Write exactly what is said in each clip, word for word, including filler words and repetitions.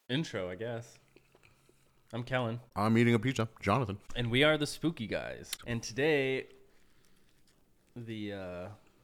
Intro, I guess. I'm Kellen. I'm eating a pizza. Jonathan. And we are the Spooky Guys. And today, the uh,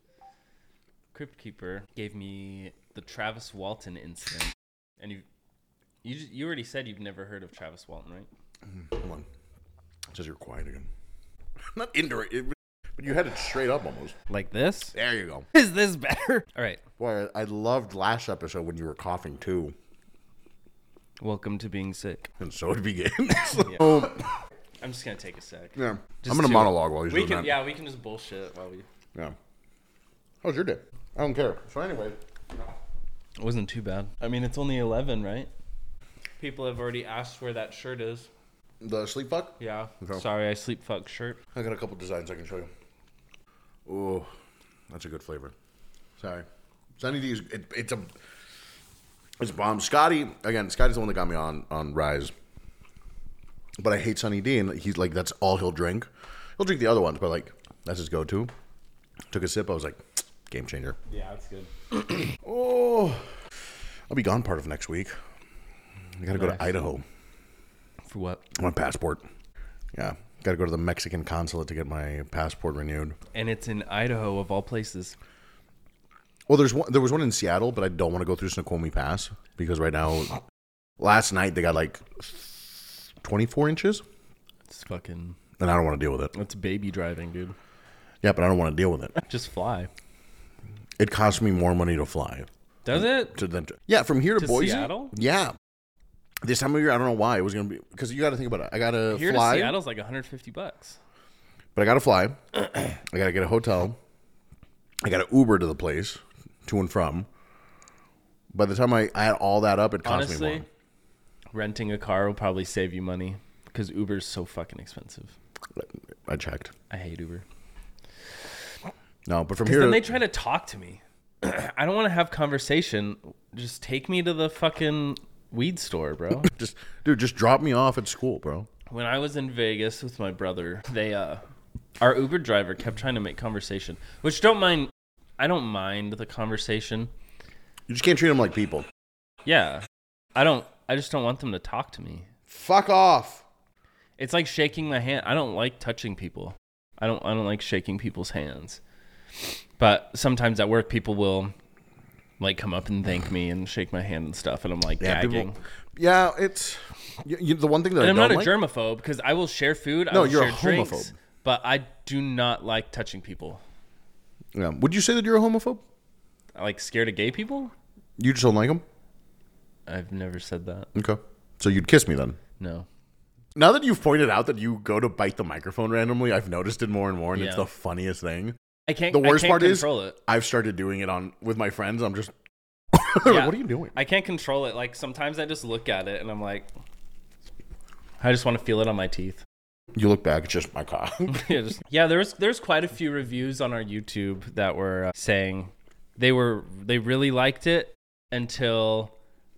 Crypt Keeper gave me the Travis Walton incident. And you you, just, you already said you've never heard of Travis Walton, right? Mm, hold on. It says you're quiet again. Not indirect, it, but you had it straight up almost. Like this? There you go. Is this better? All right. Boy, I loved last episode when you were coughing too. Welcome to being sick. And so it begins. Yeah. so, I'm just going to take a sec. yeah. Just I'm going to to- monologue while he's We doing can, that. yeah, we can just bullshit while we... Yeah. How was your day? I don't care. So anyway. It wasn't too bad. I mean, it's only eleven, right? People have already asked where that shirt is. The sleep fuck? Yeah. Okay. Sorry, I sleep fuck shirt. I got a couple designs I can show you. Oh, that's a good flavor. Sorry. Sunny D is, it, it's a... It's a bomb. Scotty, again, Scotty's the one that got me on, on Rise. But I hate Sunny D, and he's like, that's all he'll drink. He'll drink the other ones, but like, that's his go-to. Took a sip, I was like, game changer. Yeah, that's good. Oh, I'll be gone part of next week. I gotta go Nice. to Idaho. For what? My passport. Yeah, gotta go to the Mexican consulate to get my passport renewed. And it's in Idaho, of all places. Well, there's one, there was one in Seattle, but I don't want to go through Snoqualmie Pass because right now, last night they got like twenty-four inches, It's fucking... and I don't want to deal with it. That's baby driving, dude. Yeah, but I don't want to deal with it. Just fly. It costs me more money to fly. Does it? To than to, yeah, from here to, To Boise. Seattle? Yeah. This time of year, I don't know why it was gonna be because you got to think about it. I gotta Here fly, to Seattle's like one hundred fifty bucks. but I gotta fly. I gotta get a hotel. I gotta Uber to the place, to and from. By the time I add all that up, it costs me Honestly, more. renting a car will probably save you money because Uber's so fucking expensive. I checked. I hate Uber. No, but from Because here, then to, they try to talk to me. I don't want to have conversation. Just take me to the fucking weed store, bro. just dude, just drop me off at school, bro. When I was in Vegas with my brother, they uh our Uber driver kept trying to make conversation, which don't mind I don't mind the conversation. You just can't treat them like people. Yeah. I don't I just don't want them to talk to me. Fuck off. It's like shaking my hand. I don't like touching people. I don't I don't like shaking people's hands. But sometimes at work people will like come up and thank me and shake my hand and stuff, and I'm like Yeah, gagging. people, yeah, it's you, you, the one thing that And I I'm don't not a like. germaphobe because I will share food. I No, will you're share a drinks, homophobe. but I do not like touching people. Yeah. Would you say that you're a homophobe? I like scared of gay people. You just don't like them? I've never said that. Okay. So you'd kiss me then? No. Now that you've pointed out that you go to bite the microphone randomly, I've noticed it more and more, and it's Yeah. the funniest thing. I can't. The worst I can't part is control it. I've started doing it on with my friends. I'm just, Yeah. what are you doing? I can't control it. Like sometimes I just look at it and I'm like, I just want to feel it on my teeth. You look back, it's just my cock. yeah, just, yeah, there was there's quite a few reviews on our YouTube that were uh, saying they were they really liked it until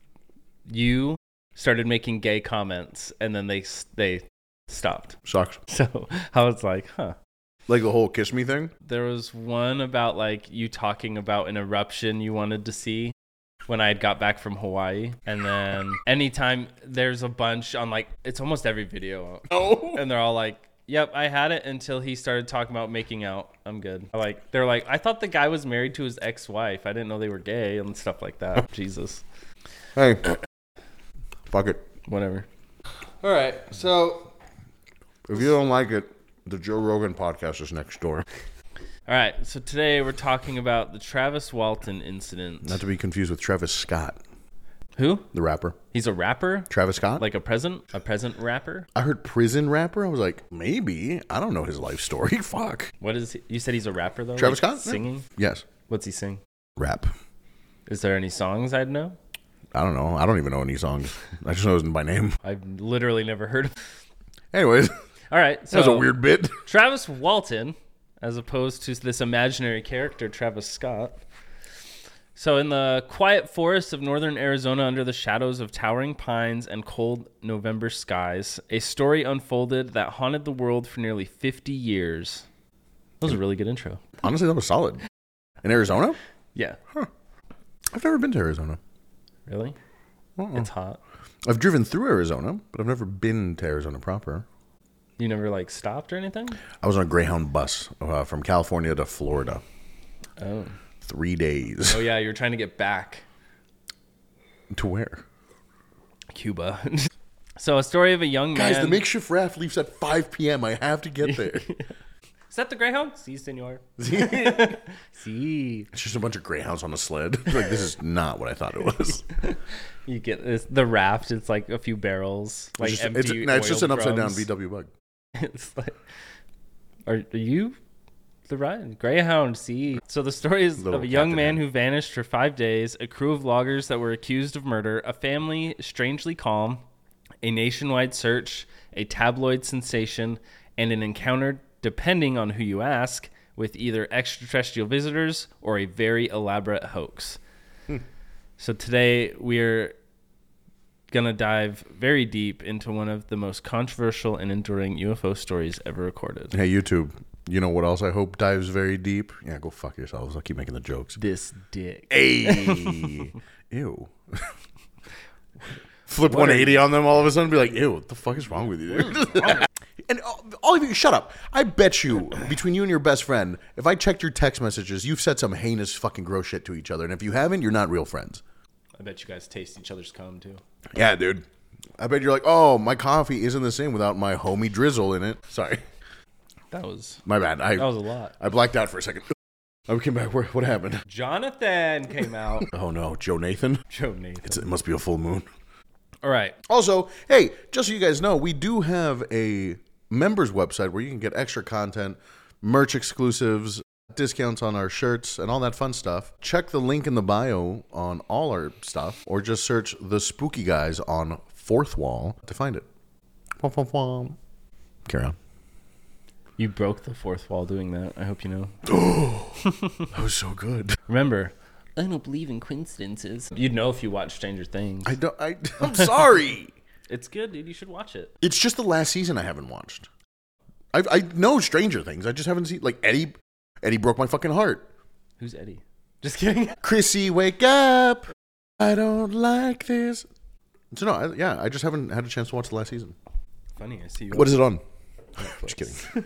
you started making gay comments, and then they they stopped. Sucks. So I was like, huh. Like the whole kiss me thing? There was one about like you talking about an eruption you wanted to see when I had got back from Hawaii. And then anytime there's a bunch on like, it's almost every video. Oh. And they're all like, yep, I had it until he started talking about making out. I'm good. Like, they're like, I thought the guy was married to his ex-wife. I didn't know they were gay and stuff like that. Jesus. Hey. Fuck it. Whatever. All right. So if you don't like it, the Joe Rogan podcast is next door. All right. So today we're talking about the Travis Walton incident. Not to be confused with Travis Scott, Who? the rapper. He's a rapper? Travis Scott? Like a present? A present rapper? I heard prison rapper. I was like, maybe. I don't know his life story. Fuck. What is he? You said he's a rapper though? Travis Like Scott? Singing? Yes. What's he sing? Rap. Is there any songs I'd know? I don't know. I don't even know any songs. I just know his by name. I've literally never heard of. Anyways, All right. that So was a weird bit. Travis Walton, as opposed to this imaginary character, Travis Scott. So in the quiet forests of northern Arizona, under the shadows of towering pines and cold November skies, a story unfolded that haunted the world for nearly fifty years. That was a really good intro. Honestly, that was solid. In Arizona? Yeah. I've never been to Arizona. Really? Uh-uh. It's hot. I've driven through Arizona, but I've never been to Arizona proper. You never like stopped or anything? I was on a Greyhound bus uh, from California to Florida. Oh. Three days. Oh yeah, you were trying to get back. To where? Cuba. So a story of a young man. Guys, the makeshift raft leaves at five p.m. I have to get there. Is that the Greyhound? Si, senor. Si. It's just a bunch of Greyhounds on a sled. Like, this is not what I thought it was. You get this, the raft. It's like a few barrels, like it's just, empty. it's, no, it's just an upside down drums. V W bug. It's like, are, are you the right Greyhound? See, so the story is Little of a young Captain man N. who vanished for five days, a crew of loggers that were accused of murder, a family strangely calm, a nationwide search, a tabloid sensation, and an encounter, depending on who you ask, with either extraterrestrial visitors or a very elaborate hoax. Hmm. So today we're going to dive very deep into one of the most controversial and enduring U F O stories ever recorded. Hey, YouTube, you know what else I hope dives very deep? Yeah, go fuck yourselves. I'll keep making the jokes. This dick. Hey. Ew. Flip What one are eighty you- on them all of a sudden and be like, ew, what the fuck is wrong with you? And all- all of you, shut up. I bet you, between you and your best friend, if I checked your text messages, you've said some heinous fucking gross shit to each other. And if you haven't, you're not real friends. I bet you guys taste each other's cum too. Yeah, dude. I bet you're like, oh, my coffee isn't the same without my homie drizzle in it. Sorry. That was My bad. I, that was a lot. I blacked out for a second. I came back. Where, what happened? Jonathan came out. Oh, no. Joe Nathan? Joe Nathan. It's, it must be a full moon. All right. Also, hey, just so you guys know, we do have a members website where you can get extra content, merch exclusives, discounts on our shirts, and all that fun stuff. Check the link in the bio on all our stuff, or just search The Spooky Guys on Fourth Wall to find it. Wom, wom, wom. Carry on. You broke the fourth wall doing that. I hope you know. That was so good. Remember, I don't believe in coincidences. You'd know if you watched Stranger Things. I don't. I, I'm sorry. It's good, dude. You should watch it. It's just the last season I haven't watched. I I know Stranger Things. I just haven't seen like Eddie. Eddie broke my fucking heart. Who's Eddie? Just kidding. Chrissy, wake up! I don't like this. So no, I, yeah, I just haven't had a chance to watch the last season. Funny, I see you. What is it on? Just kidding.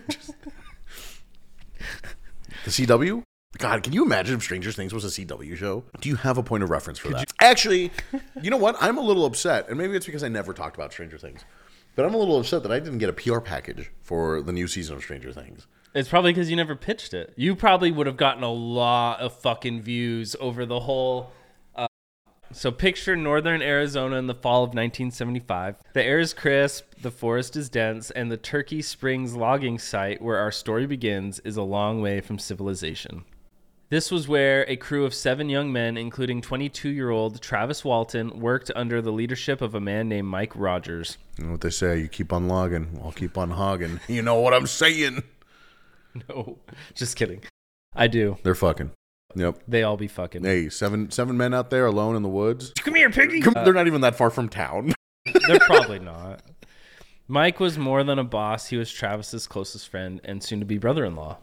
The C W? God, can you imagine if Stranger Things was a C W show? Do you have a point of reference for that? You- Actually, you know what? I'm a little upset, and maybe it's because I never talked about Stranger Things, but I'm a little upset that I didn't get a P R package for the new season of Stranger Things. It's probably because you never pitched it. You probably would have gotten a lot of fucking views over the whole. Uh, so picture northern Arizona in the fall of nineteen seventy-five. The air is crisp, the forest is dense, and the Turkey Springs logging site where our story begins is a long way from civilization. This was where a crew of seven young men, including twenty-two-year-old Travis Walton, worked under the leadership of a man named Mike Rogers. You know what they say? You keep on logging, I'll keep on hogging. You know what I'm saying? No, just kidding. I do. They're fucking. Yep. They all be fucking. Hey, seven seven men out there alone in the woods. Come here, piggy. Come, they're not even that far from town. They're probably not. Mike was more than a boss. He was Travis's closest friend and soon-to-be brother-in-law.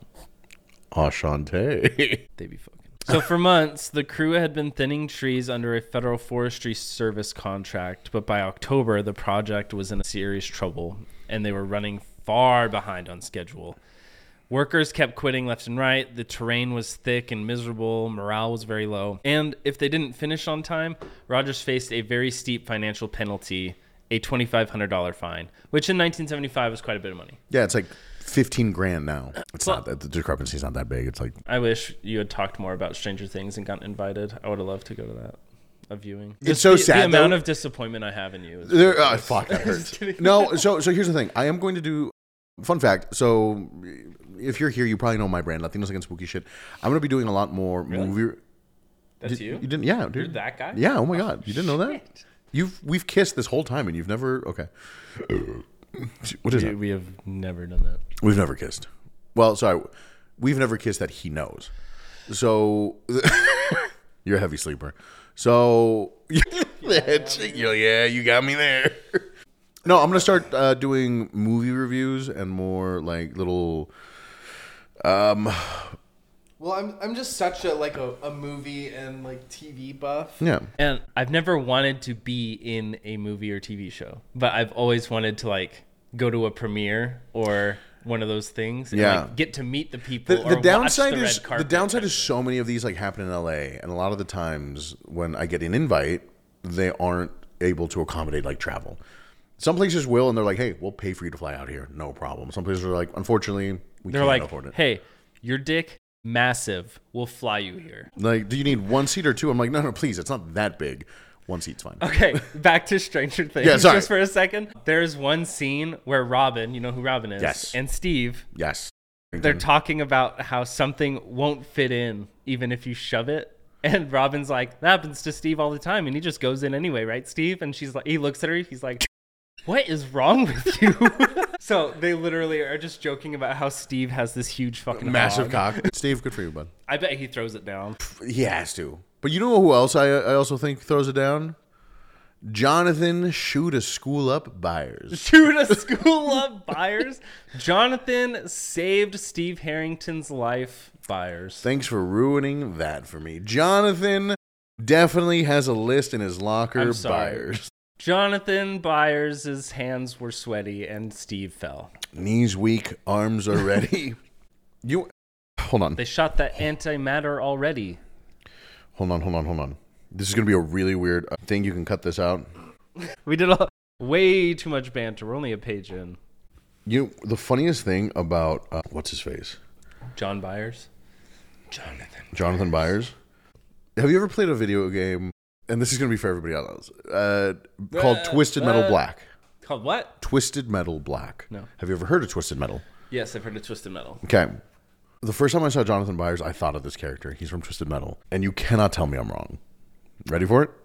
Ashante. They be fucking. So for months, the crew had been thinning trees under a federal forestry service contract, but by October, the project was in serious trouble, and they were running far behind on schedule. Workers kept quitting left and right. The terrain was thick and miserable. Morale was very low. And if they didn't finish on time, Rogers faced a very steep financial penalty, a twenty-five hundred dollars fine, which in nineteen seventy-five was quite a bit of money. Yeah, it's like fifteen grand now. It's Well- not that the discrepancy's not that big. It's like I wish you had talked more about Stranger Things and gotten invited. I would have loved to go to that, a viewing. It's Just so the, sad, The amount though. of disappointment I have in you. Is there. Oh, ridiculous. fuck, that Just hurts. kidding. No, so so here's the thing. I am going to do. Fun fact. So if you're here, you probably know my brand, Latinos Against Spooky Shit. I'm going to be doing a lot more Really? movie. That's Did- you? You didn't? Yeah, dude. You're that guy? Yeah. Oh my god, you didn't know that? Shit. You've we've kissed this whole time and you've never. Okay. What is Dude, it? we have never done that. We've never kissed. Well, sorry, we've never kissed that he knows. So you're a heavy sleeper. So yeah, you got me there. No, I'm gonna start uh, doing movie reviews and more like little, um, Well, I'm I'm just such a like a, a movie and like T V buff. Yeah. And I've never wanted to be in a movie or T V show, but I've always wanted to like go to a premiere or one of those things and Yeah. like get to meet the people. The, or the downside watch the is red the carpet. downside is so many of these like happen in L A, and a lot of the times when I get an invite, they aren't able to accommodate like travel. Some places will, and they're like, "Hey, we'll pay for you to fly out here, no problem." Some places are like, "Unfortunately, we They're can't like, afford it." hey, your dick massive. We'll fly you here. Like, do you need one seat or two? I'm like, no, no, please, it's not that big. One seat's fine. Okay, back to Stranger Things. Yeah, sorry. Just for a second. There's one scene where Robin, you know who Robin is, Yes. and Steve, Yes. they're talking about how something won't fit in even if you shove it. And Robin's like, that happens to Steve all the time, and he just goes in anyway, right, Steve? And she's like, he looks at her, he's like, what is wrong with you? So they literally are just joking about how Steve has this huge fucking Massive hog. cock. Steve, good for you, bud. I bet he throws it down. He has to. But you know who else I I also think throws it down? Jonathan Shoot a School Up Byers. Shoot a school of Byers. Jonathan saved Steve Harrington's life. Byers. Thanks for ruining that for me. Jonathan definitely has a list in his locker. I'm sorry. Byers. Jonathan Byers' hands were sweaty and Steve fell. Knees weak, arms are ready. You hold on. They shot that antimatter already. Hold on, hold on, hold on. This is going to be a really weird uh, thing. You can cut this out. We did a, way too much banter. We're only a page in. You the funniest thing about uh, what's his face? John Byers. Jonathan. Jonathan Byers. Have you ever played a video game? And this is going to be for everybody else. Uh, called Uh, Twisted Metal uh, Black. Called what? Twisted Metal Black. No. Have you ever heard of Twisted Metal? Yes, I've heard of Twisted Metal. Okay. The first time I saw Jonathan Byers, I thought of this character. He's from Twisted Metal. And you cannot tell me I'm wrong. Ready for it?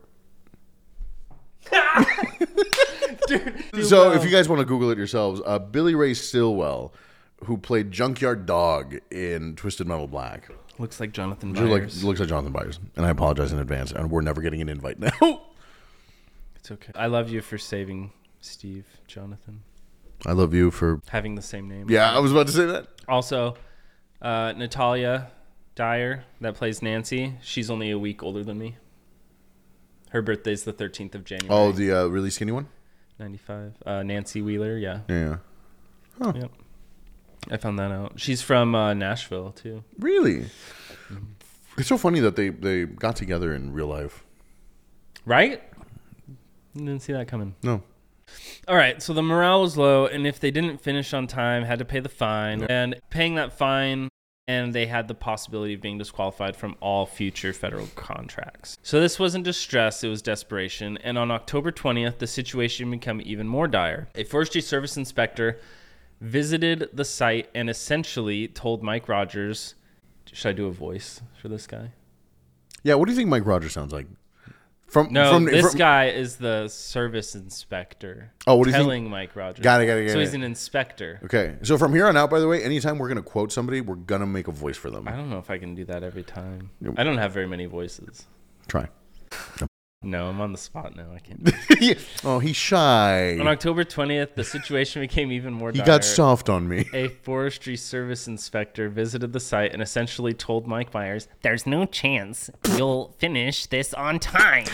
Dude, So, well. if you guys want to Google it yourselves, uh, Billy Ray Stillwell, who played Junkyard Dog in Twisted Metal Black, Looks like Jonathan looks like, Byers. looks like Jonathan Byers. And I apologize in advance. And we're never getting an invite now. It's okay. I love you for saving Steve, Jonathan. I love you for... Having the same name. Yeah, I was about to say that. Also, uh, Natalia Dyer, that plays Nancy, she's only a week older than me. Her birthday's the thirteenth of January. Oh, the uh, really skinny one? ninety-five. Uh, Nancy Wheeler, yeah. Yeah. Huh. Yep. I found that out. She's from uh, Nashville, too. Really? It's so funny that they, they got together in real life. Right? Didn't see that coming. No. All right, so the morale was low, and if they didn't finish on time, had to pay the fine. And paying that fine, and they had the possibility of being disqualified from all future federal contracts. So this wasn't distress, it was desperation. And on October twentieth, the situation became even more dire. A forestry service inspector visited the site and essentially told Mike Rogers, should I do a voice for this guy? Yeah, what do you think Mike Rogers sounds like? From No, from, this from, guy is the service inspector. Oh, what do you think? telling Mike Rogers. Got it, got it, got So it. he's an inspector. Okay, so from here on out, by the way, anytime we're going to quote somebody, we're going to make a voice for them. I don't know if I can do that every time. Yep. I don't have very many voices. Try. No, I'm on the spot now. I can't. Yeah. Oh, he's shy. On October twentieth, the situation became even more He dire. got soft on me. A forestry service inspector visited the site and essentially told Mike Myers, "There's no chance you'll finish this on time."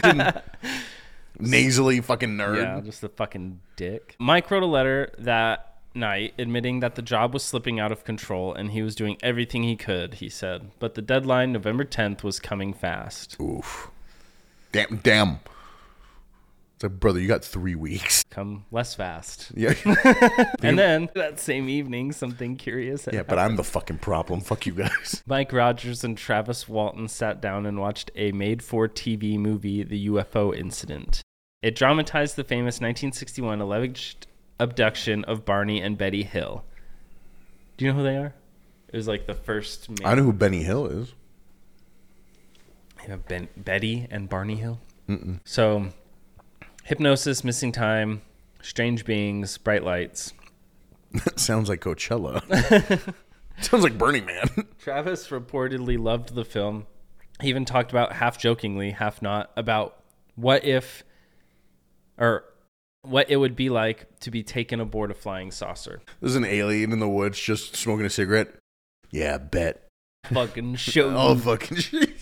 Nasally fucking nerd. Yeah, just a fucking dick. Mike wrote a letter that night admitting that the job was slipping out of control and he was doing everything he could, he said. But the deadline, November tenth, was coming fast. Oof. Damn, damn. It's like, brother, you got three weeks. Come less fast. Yeah. And then that same evening, something curious had Yeah, but I'm the fucking problem. Fuck you guys. Mike Rogers and Travis Walton sat down and watched a made-for-T V movie, The U F O Incident. It dramatized the famous nineteen sixty-one alleged abduction of Barney and Betty Hill. Do you know who they are? It was like the first... Main... I know who Benny Hill is. You have ben- Betty and Barney Hill? Mm-mm. So, hypnosis, missing time, strange beings, bright lights. Sounds like Coachella. Sounds like Burning Man. Travis reportedly loved the film. He even talked about, half jokingly, half not, about what if, or what it would be like to be taken aboard a flying saucer. There's an alien in the woods just smoking a cigarette. Yeah, bet. fucking show. Oh, fucking shit.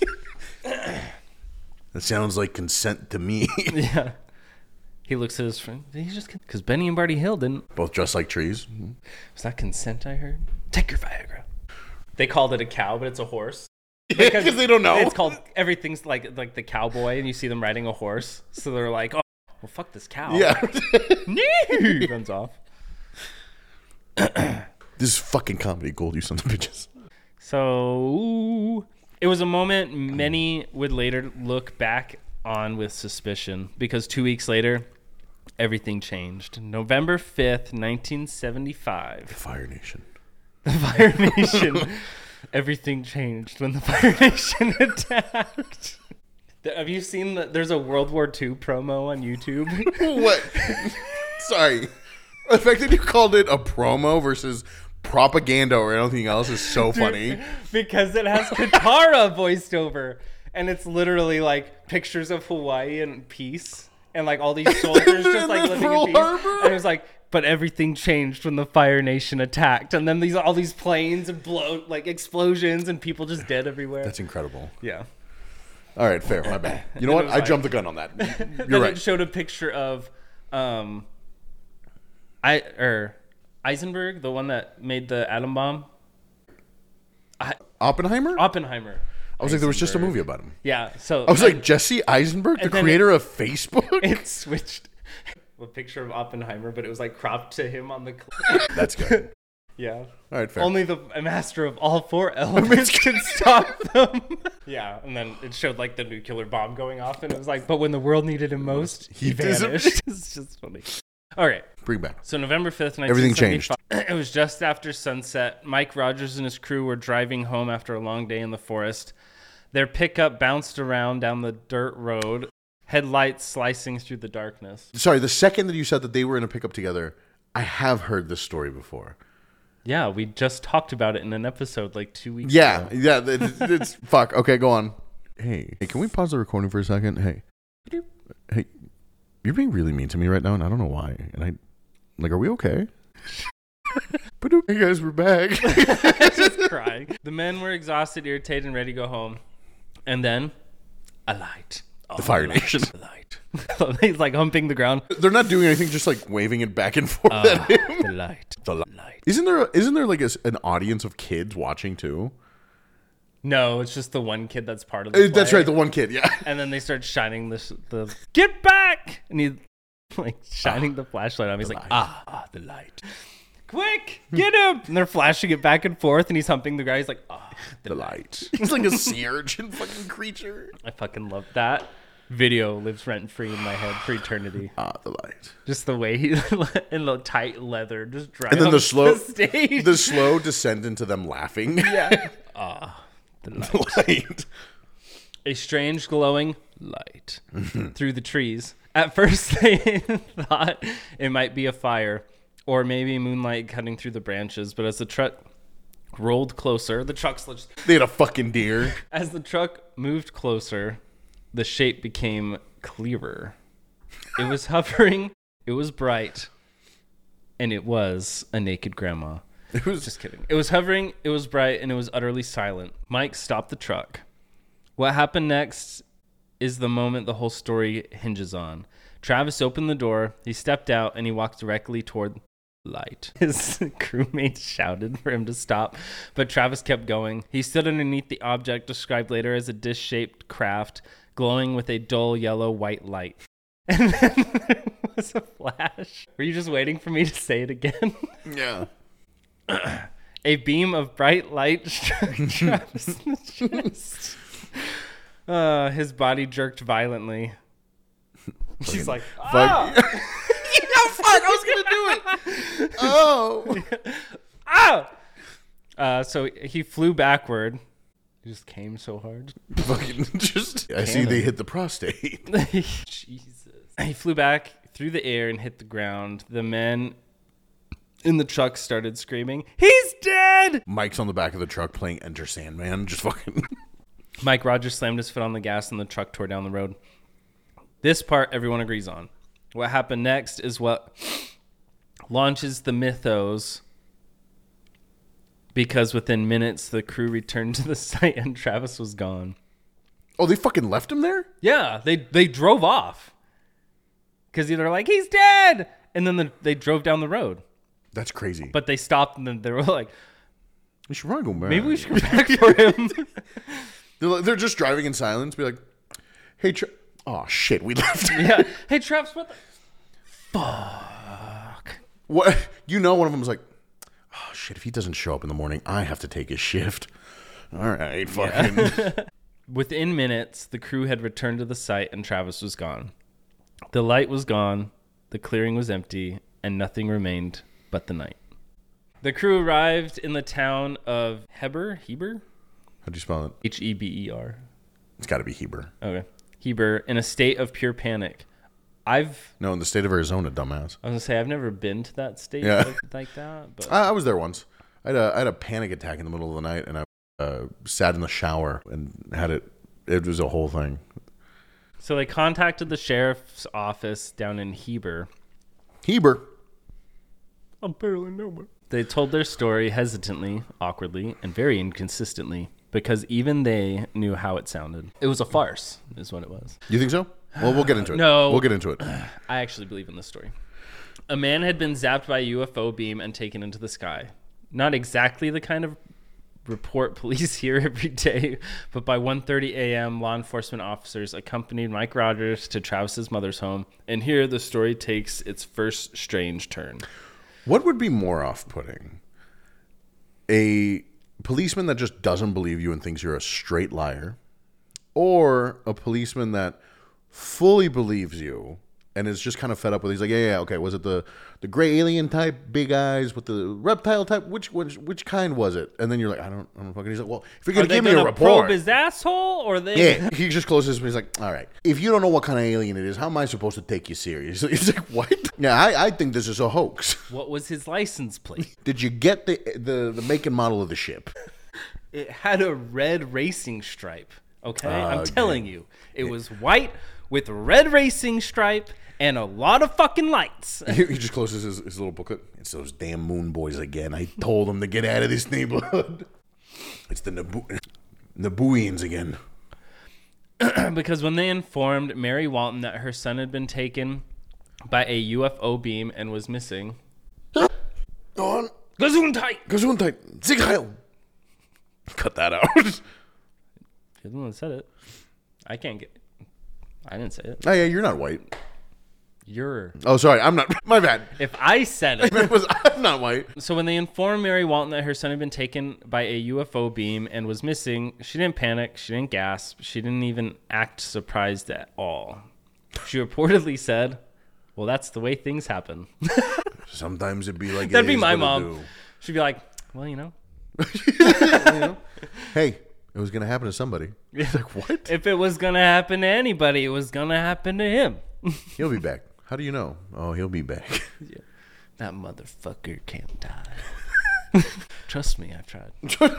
That sounds like consent to me. Yeah. He looks at his friend. Did he just... Because Benny and Barty Hill didn't... Both dressed like trees. Was that consent I heard? Take your Viagra. They called it a cow, but it's a horse. Because they don't know. It's called... Everything's like like the cowboy, and you see them riding a horse. So they're like, oh, well, fuck this cow. Yeah. Nee! Runs off. This is fucking comedy gold, you sons of bitches. So... It was a moment many would later look back on with suspicion, because two weeks later, everything changed. November fifth, nineteen seventy-five. The Fire Nation. The Fire Nation. Everything changed when the Fire Nation attacked. Have you seen that? There's a World War Two promo on YouTube. What? Sorry. The fact that you called it a promo versus propaganda or anything else is so funny. Because it has Katara voiced over. And it's literally like pictures of Hawaii and peace. And like all these soldiers just like living in peace. Harbor? And it was like, but everything changed when the Fire Nation attacked. And then these all these planes and blow like explosions and people just dead everywhere. That's incredible. Yeah. All right, fair. My bad. You know what? I like, jumped the gun on that. You're then right. It showed a picture of um I or Eisenberg, the one that made the atom bomb. I, Oppenheimer? Oppenheimer. I was like, there was just a movie about him. Yeah, so I was like, Jesse Eisenberg, the creator it, of Facebook? It switched a picture of Oppenheimer, but it was like cropped to him on the clip. That's good. Yeah. All right, fair. Only the master of all four elements can stop them. Yeah, and then it showed like the nuclear bomb going off, and it was like, but when the world needed him most, he, he vanished. It's just funny. All right. Bring back. So November fifth, everything changed. It was just after sunset. Mike Rogers and his crew were driving home after a long day in the forest. Their pickup bounced around down the dirt road, headlights slicing through the darkness. Sorry, the second that you said that they were in a pickup together, I have heard this story before. Yeah, we just talked about it in an episode like two weeks yeah, ago. Yeah, yeah, it's, it's fuck. Okay, go on. Hey, hey, can we pause the recording for a second? Hey, hey, you're being really mean to me right now, and I don't know why. And I, like, are we okay? Hey guys, we're back. Just crying. The men were exhausted, irritated, and ready to go home. And then, a light. Oh, the Fire Nation. A light. He's like humping the ground. They're not doing anything, just like waving it back and forth uh, at him. The light. The light. Isn't there? A, isn't there like a, an audience of kids watching too? No, it's just the one kid that's part of the play. That's right, the one kid. Yeah. And then they start shining this the get back, and he's like shining ah, the flashlight on him. He's like, light. ah, ah, the light. Quick, get him! And they're flashing it back and forth, and he's humping the guy. He's like, ah, oh, the, the light. light. He's like a sea urchin fucking creature. I fucking love that. Video lives rent free in my head for eternity. Ah, the light. Just the way he in the tight leather, just driving. And then the slow, the, stage. the slow descent into them laughing. Yeah. Ah, the light. The light. A strange glowing light through the trees. At first, they thought it might be a fire, or maybe moonlight cutting through the branches. But as the truck rolled closer, the truck's just... They had a fucking deer. As the truck moved closer, the shape became clearer. It was hovering, it was bright, and it was a naked grandma. It was just kidding. It was hovering, it was bright, and it was utterly silent. Mike stopped the truck. What happened next is the moment the whole story hinges on. Travis opened the door, he stepped out, and he walked directly toward light. His crewmates shouted for him to stop, but Travis kept going. He stood underneath the object described later as a dish-shaped craft, glowing with a dull yellow-white light. And then there was a flash. Were you just waiting for me to say it again? Yeah. A beam of bright light struck Travis in the chest. Uh, his body jerked violently. She's like, ah! Fuck. Yeah, fuck, I was gonna do it. Oh. Ah! Uh, so he flew backward. He just came so hard. Fucking just. I see they hit the prostate. Jesus. He flew back through the air and hit the ground. The men in the truck started screaming, "He's dead!" Mike's on the back of the truck playing Enter Sandman. Just fucking. Mike Rogers slammed his foot on the gas and the truck tore down the road. This part everyone agrees on. What happened next is what launches the mythos because within minutes the crew returned to the site and Travis was gone. Oh, they fucking left him there? Yeah, they they drove off because they're like, he's dead, and then the, they drove down the road. That's crazy. But they stopped and then they were like, we should probably go back. Maybe we should go back for him. they're, like, they're just driving in silence. Be like, hey, Tra- oh shit, we left. Yeah. Hey, Travis, what the fuck? What? You know, one of them was like, oh shit, if he doesn't show up in the morning, I have to take his shift. All right, fucking. Yeah. Within minutes, the crew had returned to the site and Travis was gone. The light was gone, the clearing was empty, and nothing remained but the night. The crew arrived in the town of Heber. Heber? How do you spell it? H E B E R. It's got to be Heber. Okay. Heber, in a state of pure panic. I've... No, in the state of Arizona, dumbass. I was going to say, I've never been to that state yeah. like, like that. But I, I was there once. I had, a, I had a panic attack in the middle of the night, and I uh, sat in the shower and had it. It was a whole thing. So they contacted the sheriff's office down in Heber. Heber? I'm barely nowhere. They told their story hesitantly, awkwardly, and very inconsistently because even they knew how it sounded. It was a farce, is what it was. You think so? Well, we'll get into it. No. We'll get into it. I actually believe in this story. A man had been zapped by a U F O beam and taken into the sky. Not exactly the kind of report police hear every day, but by one thirty a.m., law enforcement officers accompanied Mike Rogers to Travis's mother's home, and here the story takes its first strange turn. What would be more off-putting? A policeman that just doesn't believe you and thinks you're a straight liar, or a policeman that fully believes you and is just kind of fed up with it? He's like, yeah, yeah, okay, was it the, the gray alien type, big eyes with the reptile type? Which which which kind was it? And then you're like, I don't, I don't fucking. He's like, well, if you're gonna give me a report, probe his asshole, or they? Yeah, he just closes. He's like, all right, if you don't know what kind of alien it is, how am I supposed to take you serious? He's like, what? Yeah, I, I think this is a hoax. What was his license plate? Did you get the the the make and model of the ship? It had a red racing stripe. Okay, Uh, I'm telling you, it was white with red racing stripe and a lot of fucking lights. He, he just closes his, his little booklet. It's those damn moon boys again. I told them to get out of this neighborhood. It's the Naboo- Nabooians again. Because when they informed Mary Walton that her son had been taken by a U F O beam and was missing. Go on. Gesundheit! Gesundheit. Sieg Heil. Cut that out. You're the one that said it. I can't get it. I didn't say it. Oh, yeah, you're not white. You're. Oh, sorry. I'm not. My bad. If I said it. It was, I'm not white. So when they informed Mary Walton that her son had been taken by a U F O beam and was missing, she didn't panic. She didn't gasp. She didn't even act surprised at all. She reportedly said, well, that's the way things happen. Sometimes it'd be like That'd it be is my what it mom. do. She'd be like, well, you know. You know? Hey, it was going to happen to somebody. It's like, what? If it was going to happen to anybody, it was going to happen to him. He'll be back. How do you know? Oh, he'll be back. Yeah. That motherfucker can't die. Trust me, I've tried.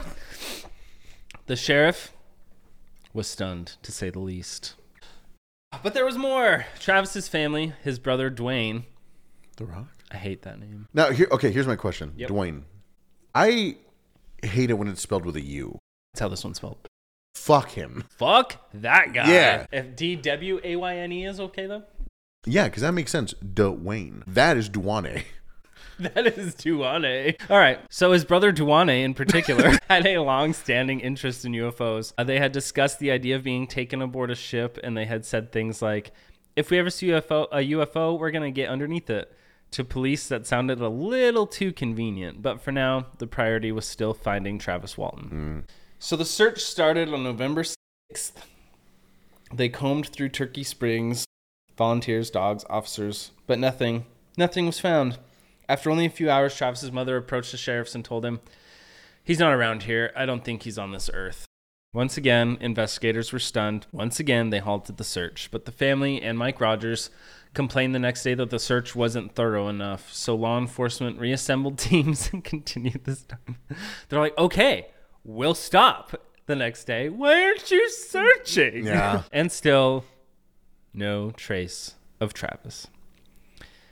The sheriff was stunned, to say the least. But there was more. Travis's family, his brother Dwayne. The Rock? I hate that name. Now, here. Okay, here's my question. Yep. Dwayne. I hate it when it's spelled with a U. That's how this one's spelled. Fuck him. Fuck that guy. Yeah. If D W A Y N E is okay, though? Yeah, because that makes sense. Dwayne. That is Duane. That is Duane. All right. So his brother Duane in particular had a long-standing interest in U F Os. Uh, they had discussed the idea of being taken aboard a ship, and they had said things like, if we ever see U F O, a U F O, we're going to get underneath it. To police, that sounded a little too convenient. But for now, the priority was still finding Travis Walton. Mm. So the search started on November sixth. They combed through Turkey Springs, volunteers, dogs, officers, but nothing, nothing was found. After only a few hours, Travis's mother approached the sheriffs and told him, he's not around here. I don't think he's on this earth. Once again, investigators were stunned. Once again, they halted the search. But the family and Mike Rogers complained the next day that the search wasn't thorough enough. So law enforcement reassembled teams and continued this time. They're like, okay, we'll stop. The next day, why aren't you searching? Yeah. And still, no trace of Travis.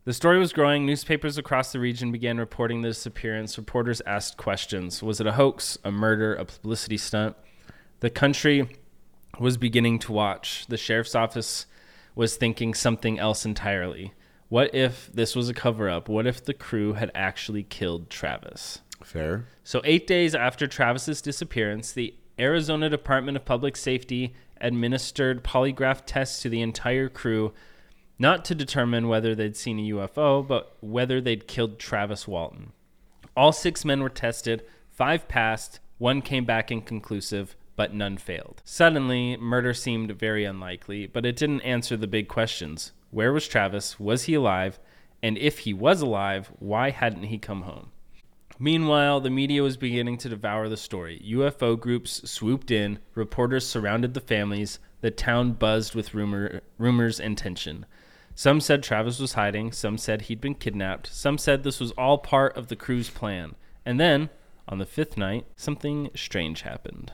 The story was growing. Newspapers across the region began reporting the disappearance. Reporters asked questions. Was it a hoax, a murder, a publicity stunt? The country was beginning to watch. The sheriff's office was thinking something else entirely. What if this was a cover-up? What if the crew had actually killed Travis? Fair. So eight days after Travis's disappearance, the Arizona Department of Public Safety administered polygraph tests to the entire crew, not to determine whether they'd seen a U F O, but whether they'd killed Travis Walton. All six men were tested. Five passed. One came back inconclusive, but none failed. Suddenly, murder seemed very unlikely, but it didn't answer the big questions. Where was Travis? Was he alive? And if he was alive, why hadn't he come home? Meanwhile, the media was beginning to devour the story. U F O groups swooped in. Reporters surrounded the families. The town buzzed with rumor, rumors and tension. Some said Travis was hiding. Some said he'd been kidnapped. Some said this was all part of the crew's plan. And then, on the fifth night, something strange happened.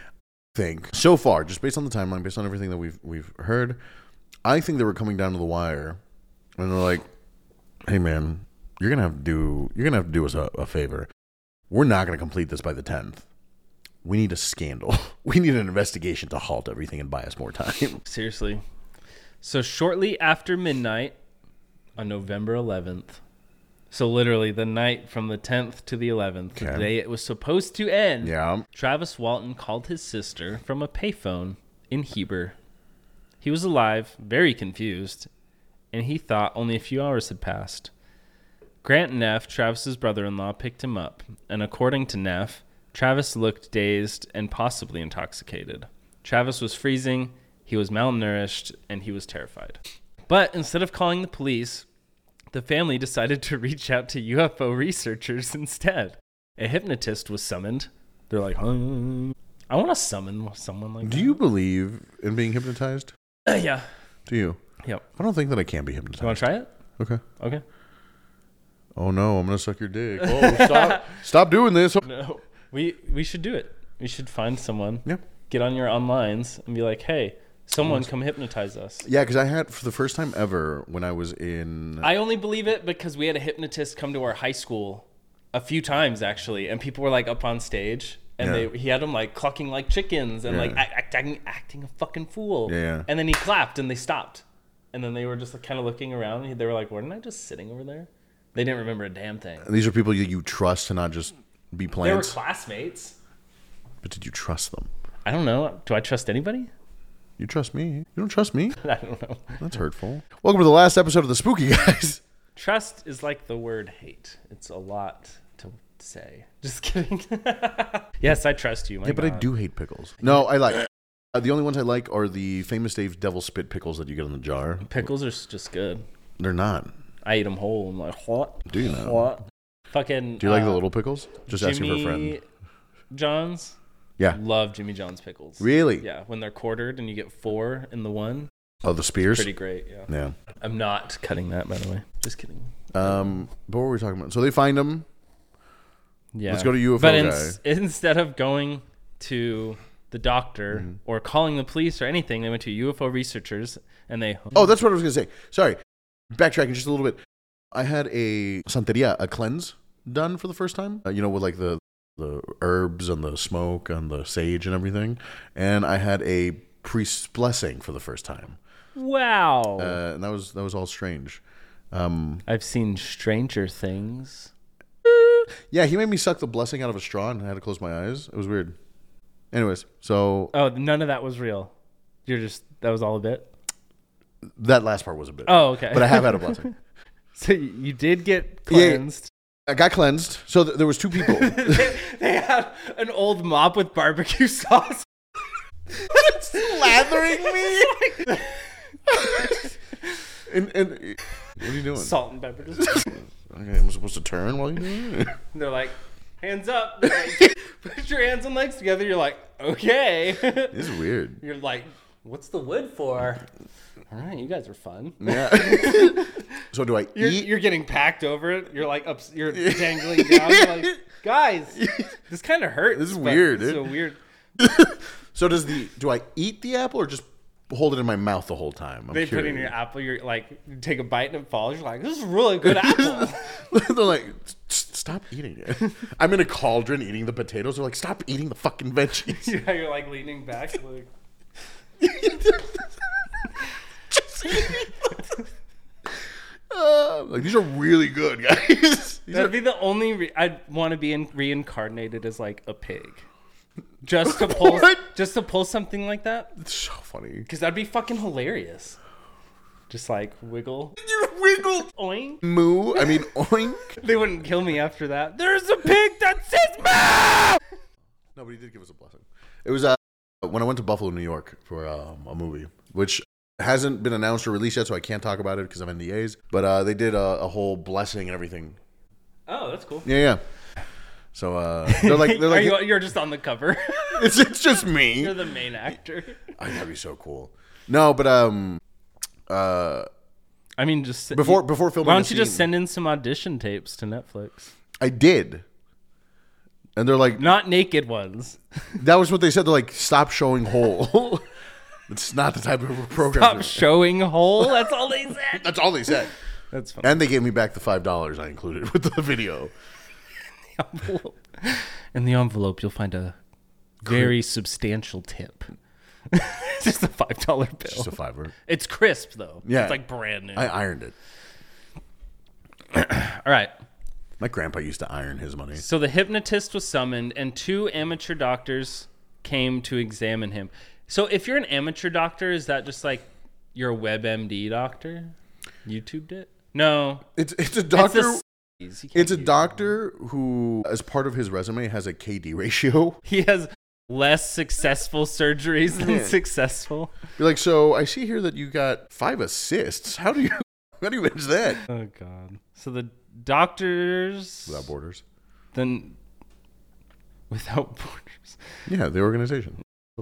Think so far, just based on the timeline, based on everything that we've we've heard, I think they were coming down to the wire, and they're like, "Hey, man, you're gonna have to do you're gonna have to do us a, a favor. We're not gonna complete this by the tenth. We need a scandal. We need an investigation to halt everything and buy us more time." Seriously. So shortly after midnight on November eleventh, so literally the night from the tenth to the eleventh, Okay. the day it was supposed to end, Yeah. Travis Walton called his sister from a payphone in Heber. He was alive, very confused, and he thought only a few hours had passed. Grant Neff, Travis's brother-in-law, picked him up, and according to Neff, Travis looked dazed and possibly intoxicated. Travis was freezing, he was malnourished, and he was terrified. But instead of calling the police, the family decided to reach out to U F O researchers instead. A hypnotist was summoned. They're like, huh? I want to summon someone like Do that. you believe in being hypnotized? Uh, yeah. Do you? Yep. I don't think that I can be hypnotized. You want to try it? Okay. Okay. Oh no, I'm gonna suck your dick. Oh, stop! Stop doing this. No. We we should do it. We should find someone. Yeah. Get on your onlines and be like, hey, someone come hypnotize us. Yeah, because I had for the first time ever when I was in. I only believe it because we had a hypnotist come to our high school a few times actually, and people were like up on stage, and Yeah. they he had them like clucking like chickens and Yeah. like act, acting acting a fucking fool. Yeah. And then he clapped and they stopped, and then they were just like, kind of looking around. And they were like, "Wasn't I just sitting over there?" They didn't remember a damn thing. These are people you, you trust to not just be They were plants. classmates. But did you trust them? I don't know. Do I trust anybody? You trust me? You don't trust me? I don't know. That's hurtful. Welcome to the last episode of the Spooky Guys. Trust is like the word hate. It's a lot to say. Just kidding. Yes, I trust you. My Yeah, but I God. do hate pickles. No, I like. Uh, the only ones I like are the Famous Dave's Devil Spit pickles that you get in the jar. Pickles are s- just good. They're not. I eat them whole. I'm like, what? Do you know? What? Fucking. Do you like uh, the little pickles? Just asking for a friend. Jimmy John's? Yeah. Love Jimmy John's pickles. Really? Yeah, when they're quartered and you get four in the one. Oh, the spears? Pretty great, yeah. Yeah. I'm not cutting that, by the way. Just kidding. Um, but what were we talking about? So they find him. Yeah. Let's go to U F O but guy. ins- instead of going to the doctor Mm-hmm. or calling the police or anything, they went to U F O researchers and they. Oh, that's what I was going to say. Sorry. Backtracking just a little bit. I had a Santeria, a cleanse done for the first time. Uh, you know, with like the, the herbs and the smoke and the sage and everything. And I had a priest's blessing for the first time. Wow. Uh, and that was that was all strange. Um, I've seen Stranger Things. yeah, he made me suck the blessing out of a straw and I had to close my eyes. It was weird. Anyways, so Oh, none of that was real. You're just, that was all a bit? that last part was a bit. Oh, okay. But I have had a blessing. So you did get Yeah. cleansed. I got cleansed. So th- there was two people. they, they had an old mop with barbecue sauce. Slathering me. and, and what are you doing? Salt and pepper. Just, Okay, I'm supposed to turn while you do it? they're like, hands up. They're like, put your hands and legs together. You're like, okay. This is weird. You're like, what's the wood for? All right, you guys are fun. Yeah. So do I You're, eat? you're getting packed over it. You're like, up, you're dangling down. You're like, guys, this kind of hurts. This is but weird, It's dude. so weird. So does the do I eat the apple or just hold it in my mouth the whole time? I'm they curious. put in your apple. You're like, you take a bite and it falls. You're like, this is a really good apple. They're like, stop eating it. I'm in a cauldron eating the potatoes. They're like, stop eating the fucking veggies. Yeah, you're like leaning back. Like... Just uh, like these are really good, guys. These That'd are... be the only. Re- I'd want to be in- reincarnated as like a pig, just to pull, What? just to pull something like that. It's so funny. Because that'd be fucking hilarious. Just like wiggle, You wiggle, oink. moo. I mean, oink. They wouldn't kill me after that. There's a pig that says moo. No, but he did give us a blessing. It was uh, when I went to Buffalo, New York for um, a movie, which hasn't been announced or released yet, so I can't talk about it because of N D As. But uh, they did a, a whole blessing and everything. Oh, that's cool. Yeah, yeah. So uh, they're like, they're Are like, you, you're just on the cover. it's it's just me. You're the main actor. I think that'd be so cool. No, but um, uh, I mean, just before before filming, why don't the you just scene, send in some audition tapes to Netflix? I did, and they're like, Not naked ones. that was what they said. They're like, stop showing whole. It's not the type of program. Stop showing whole. That's all they said. That's all they said. That's fine. And they gave me back the five dollars I included with the video. Envelope. In the envelope, you'll find a very substantial tip. Just a five dollar bill. Just a fiver. It's crisp though. Yeah. It's like brand new. I ironed it. All right. My grandpa used to iron his money. So the hypnotist was summoned, and two amateur doctors came to examine him. So if you're an amateur doctor, is that just like you're a WebMD doctor? YouTubed it? No. It's it's a doctor. It's, the s- you can't It's a use- doctor who, as part of his resume, has a K D ratio. He has less successful surgeries than Yeah. successful. You're like, so I see here that you got five assists. How do you how do you manage that? Oh God. So the doctors Without borders. then without borders. Yeah, the organization.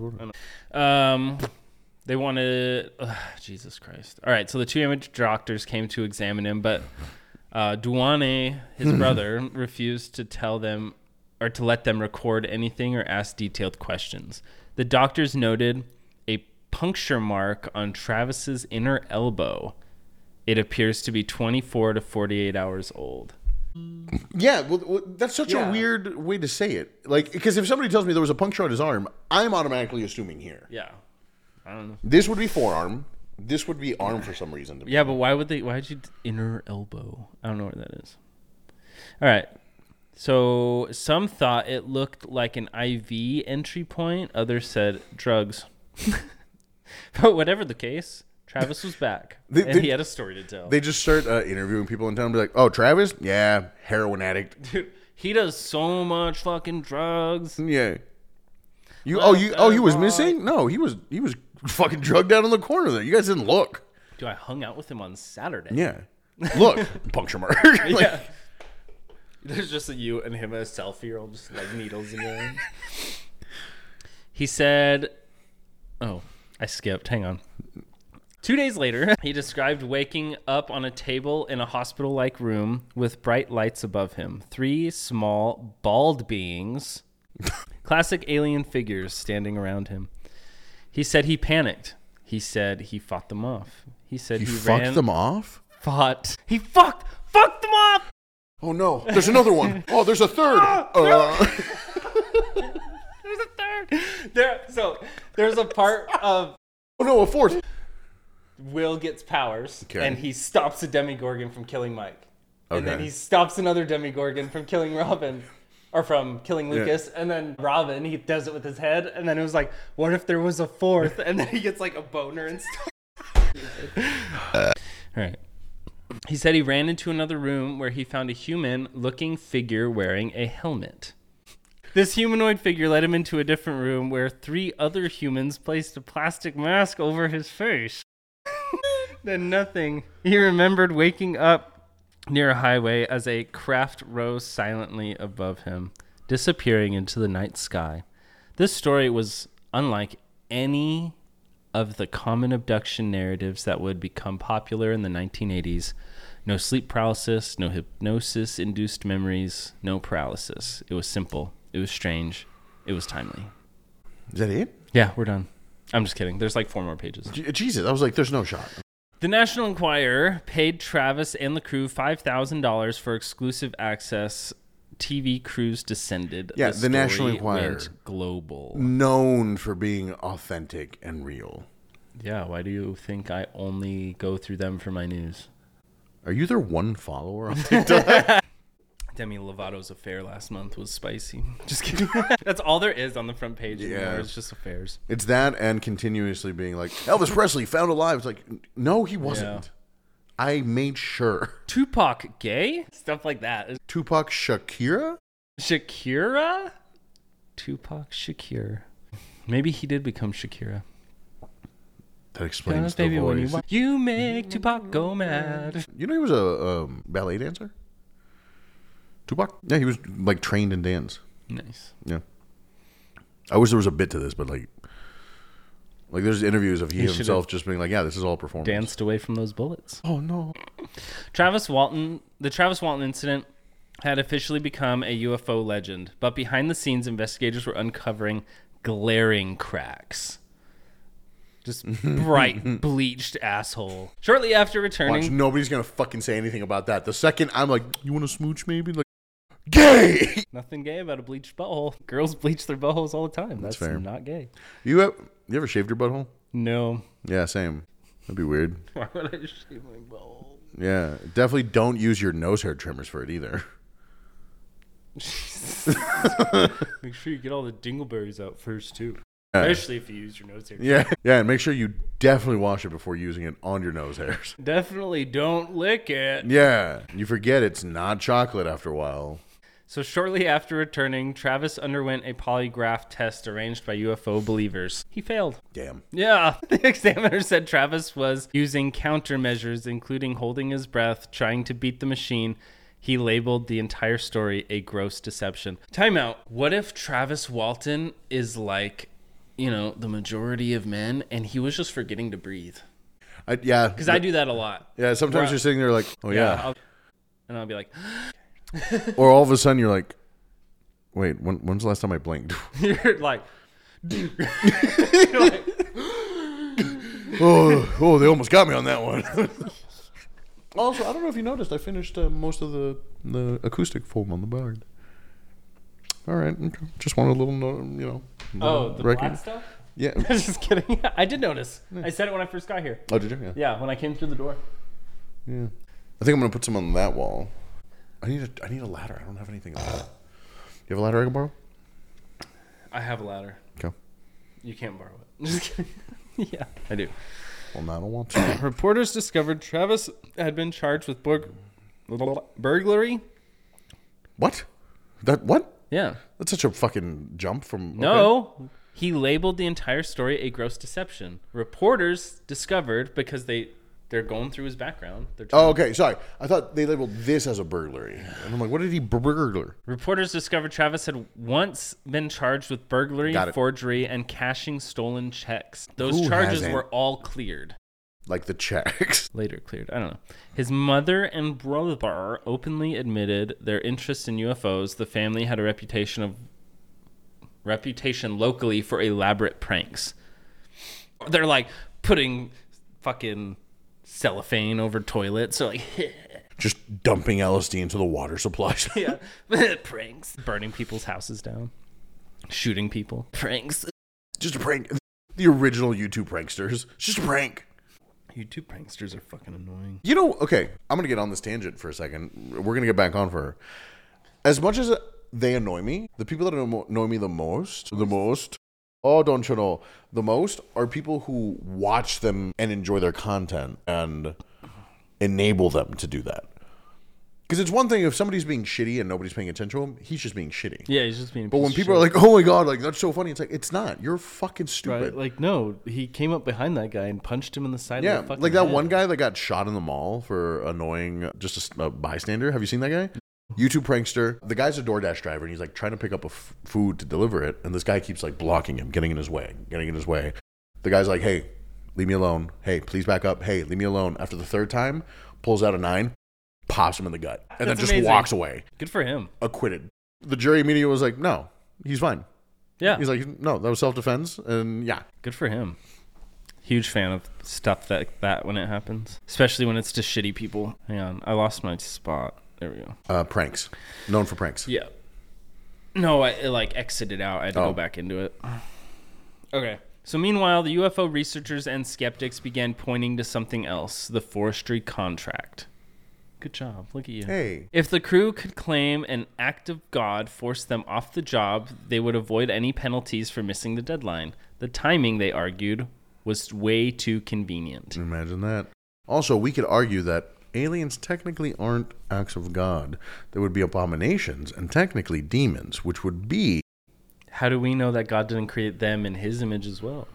Um, they wanted ugh, Jesus Christ. All right, so the two amateur doctors came to examine him, but uh, Duane, his brother, refused to tell them or to let them record anything or ask detailed questions. The doctors noted a puncture mark on Travis's inner elbow. It appears to be twenty-four to forty-eight hours old. Yeah, well, well, that's such Yeah. a weird way to say it. Like, because if somebody tells me there was a puncture on his arm, I'm automatically assuming here. Yeah, I don't know. This would be forearm. This would be arm for some reason. Yeah, but why would they? Why'd you inner elbow? I don't know where that is. All right. So some thought it looked like an I V entry point. Others said drugs. But whatever the case, Travis was back, They- and they- he had a story to tell. They just start uh, interviewing people in town and be like, oh, Travis? Yeah, heroin addict. Dude, he does so much fucking drugs. Yeah. You Well, oh you oh he was uh, missing? No, he was he was fucking drugged out in the corner there. You guys didn't look. Dude, I hung out with him on Saturday. Yeah. Look, puncture mark. Like, Yeah. There's just a you and him as a selfie, all just like needles in your arms. He said, oh, I skipped. Hang on. Two days later, he described waking up on a table in a hospital-like room with bright lights above him. Three small, bald beings, classic alien figures standing around him. He said he panicked. He said he fought them off. He said You he fucked ran, them off? fought. He fucked, fucked them off. Oh no, there's another one. Oh, there's a third. Uh, There's a third. There, so there's a part of oh no, a fourth. Will gets powers, Okay. and he stops a Demogorgon from killing Mike, and then Okay. he stops another Demogorgon from killing Robin, or from killing Lucas, and then Robin he does it with his head, and then it was like, what if there was a fourth? And then he gets like a boner and stuff. All right. He said he ran into another room where he found a human-looking figure wearing a helmet. This humanoid figure led him into a different room where three other humans placed a plastic mask over his face. Then nothing. He remembered waking up near a highway as a craft rose silently above him, disappearing into the night sky. This story was unlike any of the common abduction narratives that would become popular in the nineteen eighties. No sleep paralysis, no hypnosis-induced memories, no paralysis. It was simple. It was strange. It was timely. Is that it? Yeah, we're done. I'm just kidding. There's like four more pages. J- Jesus, I was like, there's no shot. The National Enquirer paid Travis and the crew five thousand dollars for exclusive access. T V crews descended. Yeah, the, the National Enquirer. Went global. Known for being authentic and real. Yeah, why do you think I only go through them for my news? Are you their one follower on TikTok? Demi Lovato's affair last month was spicy. Just kidding. That's all there is on the front page. Yeah. Anymore. It's just affairs. It's that and continuously being like, Elvis Presley found alive. It's like, no, he wasn't. Yeah. I made sure. Tupac gay? Stuff like that. Tupac Shakira? Shakira? Tupac Shakira. Maybe he did become Shakira. That explains the baby, voice. when you, wa- you make Tupac go mad. You know he was a um, ballet dancer? Tupac? Yeah, he was like trained in dance. Nice. Yeah. I wish there was a bit to this, but like, like there's interviews of he, He himself should've just being like, yeah, this is all performance. Danced away from those bullets. Oh, no. Travis Walton, the Travis Walton incident had officially become a U F O legend, but behind the scenes, investigators were uncovering glaring cracks. Just bright, bleached asshole. Shortly after returning... Watch, nobody's going to fucking say anything about that. The second I'm like, you want to smooch maybe? Like, gay! Nothing gay about a bleached butthole. Girls bleach their buttholes all the time. That's, That's fair. not gay. You, have, you ever shaved your butthole? No. Yeah, same. That'd be weird. Why would I shave my butthole? Yeah, definitely don't use your nose hair trimmers for it either. Make sure you get all the dingleberries out first, too. Yeah. Especially if you use your nose hair. Yeah, yeah, and make sure you definitely wash it before using it on your nose hairs. Definitely don't lick it. Yeah, you forget it's not chocolate after a while. So shortly after returning, Travis underwent a polygraph test arranged by U F O believers. He failed. Damn. Yeah. The examiner said Travis was using countermeasures, including holding his breath, trying to beat the machine. He labeled the entire story a gross deception. Time out. What if Travis Walton is like, you know, the majority of men, and he was just forgetting to breathe? I, yeah. Because I do that a lot. Yeah, sometimes Where- you're sitting there like, oh, yeah. I'll, and I'll be like... Or all of a sudden you're like, wait, when, when's the last time I blinked? You're like... You're like oh, oh, they almost got me on that one. Also, I don't know if you noticed, I finished uh, most of the, the acoustic foam on the board. All right, okay. Just wanted a little, no- you know. oh, the record. black stuff? Yeah. Just kidding. I did notice. I said it when I first got here. Oh, did you? Yeah. Yeah, when I came through the door. Yeah. I think I'm gonna put some on that wall. I need a I need a ladder. I don't have anything. Else. You have a ladder I can borrow? I have a ladder. Okay. You can't borrow it. Just kidding. Yeah, I do. Well, now I don't want to. Reporters discovered Travis had been charged with burg- burglary. What? That what? Yeah. That's such a fucking jump from. Okay. No. He labeled the entire story a gross deception. Reporters discovered because they they're going through his background. They're trying- Oh, okay. Sorry. I thought they labeled this as a burglary. And I'm like, what did he burglar? Reporters discovered Travis had once been charged with burglary, Got it. forgery, and cashing stolen checks. Those Who charges hasn't? were all cleared. Like the checks. Later cleared. I don't know. His mother and brother openly admitted their interest in U F Os. The family had a reputation of reputation locally for elaborate pranks. They're like putting fucking cellophane over toilets. So like, Just dumping L S D into the water supply. yeah, pranks. Burning people's houses down. Shooting people. Pranks. Just a prank. The original YouTube pranksters. It's just a prank. YouTube pranksters are fucking annoying. You know, okay, I'm going to get on this tangent for a second. We're going to get back on for her. As much as they annoy me, the people that annoy me the most, the most, oh, don't you know, the most are people who watch them and enjoy their content and enable them to do that. Because it's one thing if somebody's being shitty and nobody's paying attention to him, he's just being shitty. Yeah, he's just being. But when people are like, "Oh my god, like that's so funny," it's like it's not. You're fucking stupid. Right, like no, he came up behind that guy and punched him in the side. Yeah, of the fucking like that head. one guy that got shot in the mall for annoying just a, a bystander. Have you seen that guy? YouTube prankster. The guy's a DoorDash driver, and he's like trying to pick up a f- food to deliver it, and this guy keeps like blocking him, getting in his way, getting in his way. The guy's like, "Hey, leave me alone. Hey, please back up. Hey, leave me alone." After the third time, pulls out a nine, pops him in the gut, and That's then just amazing. walks away. Good for him. Acquitted. The jury immediately was like, "No, he's fine. Yeah. He's like, no, that was self-defense. And yeah. Good for him. Huge fan of stuff like that when it happens. Especially when it's just shitty people. Hang on. I lost my spot. There we go. Uh, pranks. Known for pranks. Yeah. No, I it, like exited out. I had to Oh. go back into it. Okay. So meanwhile, the U F O researchers and skeptics began pointing to something else, the forestry contract. Good job. Look at you. Hey. If the crew could claim an act of God forced them off the job, they would avoid any penalties for missing the deadline. The timing, they argued, was way too convenient. Imagine that. Also, we could argue that aliens technically aren't acts of God. They would be abominations and technically demons, which would be... How do we know that God didn't create them in his image as well?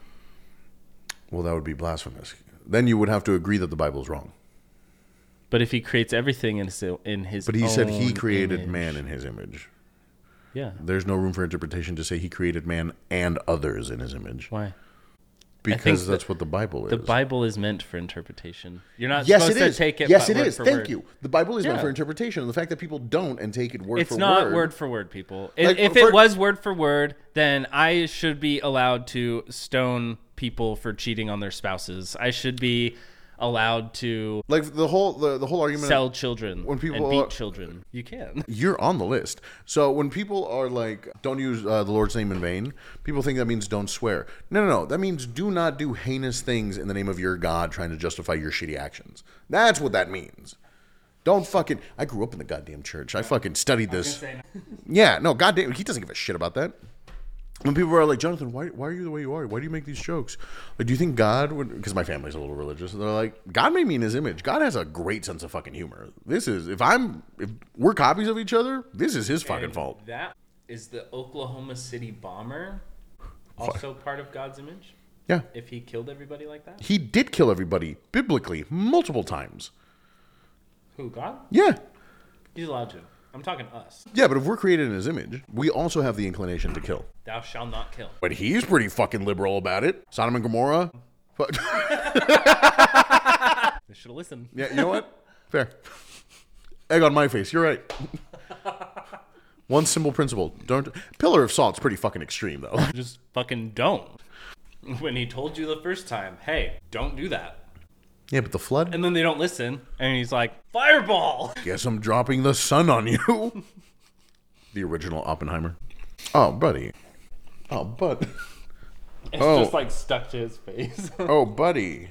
Well, that would be blasphemous. Then you would have to agree that the Bible's wrong. But if he creates everything in his, in his But he said he own created image. man in his image. Yeah. There's no room for interpretation to say he created man and others in his image. Why? Because that that's what the Bible is. The Bible is meant for interpretation. You're not Yes, supposed it to is. take it Yes, but it word is. for Thank word. you. The Bible is meant Yeah. for interpretation. And the fact that people don't and take it word It's for not word. word for word, people. If- Like, if for- it was word for word, then I should be allowed to stone people for cheating on their spouses. I should be allowed to Like the whole the, the whole argument. sell children when people and beat are- children. You can. You're on the list. So when people are like, don't use uh, the Lord's name in vain, people think that means don't swear. No, no, no. That means do not do heinous things in the name of your God trying to justify your shitty actions. That's what that means. Don't fucking... I grew up in the goddamn church. I fucking studied this. Yeah, no, goddamn... He doesn't give a shit about that. When people are like, Jonathan, why, why are you the way you are? Why do you make these jokes? Like, do you think God would... Because my family's a little religious. They're like, God made me in his image. God has a great sense of fucking humor. This is... If I'm... If we're copies of each other, this is his fucking And fault. That is the Oklahoma City bomber also part of God's image? Yeah. If he killed everybody like that? He did kill everybody, biblically, multiple times. Who, God? Yeah. He's allowed to. I'm talking us. Yeah, but if we're created in his image, we also have the inclination to kill. Thou shalt not kill. But he's pretty fucking liberal about it. Sodom and Gomorrah. Fu- They should have listened. Yeah, you know what? Fair. Egg on my face. You're right. One simple principle. Don't. Pillar of salt's pretty fucking extreme, though. Just fucking don't. When he told you the first time, hey, don't do that. Yeah, but the flood? And then they don't listen. And he's like, fireball. Guess I'm dropping the sun on you. The original Oppenheimer. Oh, buddy. Oh, bud. It's Oh. just like stuck to his face. Oh, buddy.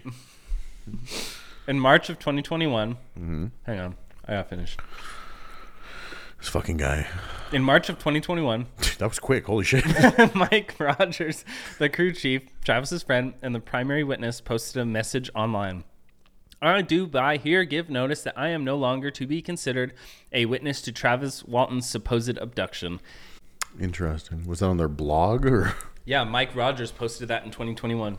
In March of twenty twenty-one, Mm-hmm. hang on, I got finished. This fucking guy. In March of twenty twenty-one, That was quick. Holy shit. Mike Rogers, the crew chief, Travis's friend, and the primary witness posted a message online. I do by here give notice that I am no longer to be considered a witness to Travis Walton's supposed abduction. Interesting. Was that on their blog or? Yeah, Mike Rogers posted that in twenty twenty-one.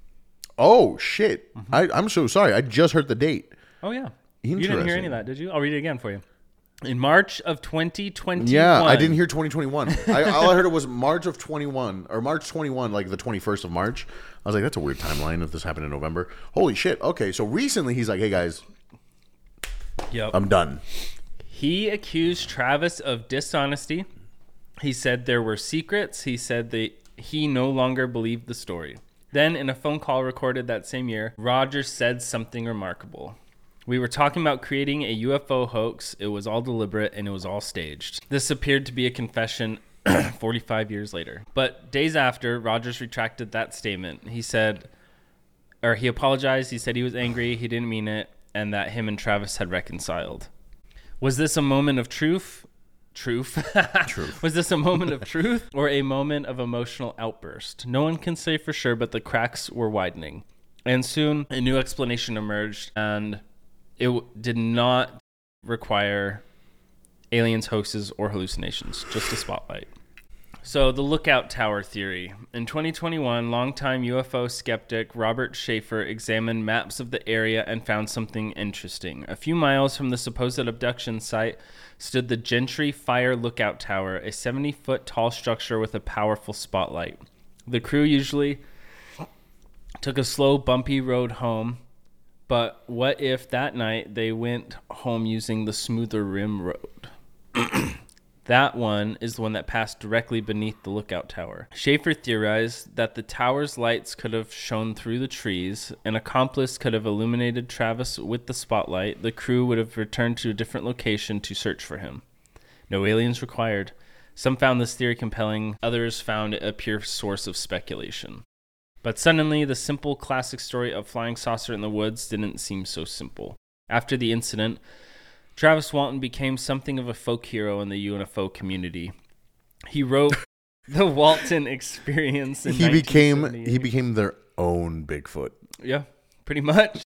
Oh shit! I, I'm so sorry. I just heard the date. Oh, yeah. You didn't hear Interesting. any of that, did you? I'll read it again for you. In March of twenty twenty-one. Yeah, I didn't hear twenty twenty-one. I, all I heard it was March of twenty-one or March twenty-one, like the twenty-first of March. I was like, that's a weird timeline if this happened in November. Holy shit! Okay, so recently he's like, hey guys, Yep. I'm done. He accused Travis of dishonesty. He said there were secrets. He said that he no longer believed the story. Then, in a phone call recorded that same year, Rogers said something remarkable. We were talking about creating a U F O hoax. It was all deliberate and it was all staged. This appeared to be a confession forty-five years later. But days after, Rogers retracted that statement. He said, or he apologized. He said he was angry. He didn't mean it. And that him and Travis had reconciled. Was this a moment of truth? Truth? Truth. Was this a moment of truth or a moment of emotional outburst? No one can say for sure, but the cracks were widening. And soon a new explanation emerged, and it w- did not require aliens, hoaxes, or hallucinations, just a spotlight. So the lookout tower theory. In twenty twenty-one, longtime U F O skeptic Robert Schaefer examined maps of the area and found something interesting. A few miles from the supposed abduction site stood the Gentry Fire Lookout Tower, a seventy-foot tall structure with a powerful spotlight. The crew usually took a slow, bumpy road home, but what if that night they went home using the smoother rim road? That one is the one that passed directly beneath the lookout tower. Schaefer theorized that the tower's lights could have shone through the trees. An accomplice could have illuminated Travis with the spotlight. The crew would have returned to a different location to search for him. No aliens required. Some found this theory compelling. Others found it a pure source of speculation. But suddenly, the simple classic story of flying saucer in the woods didn't seem so simple. After the incident, Travis Walton became something of a folk hero in the U F O community. He wrote The Walton Experience in he became nineteen he became their own Bigfoot. Yeah, pretty much.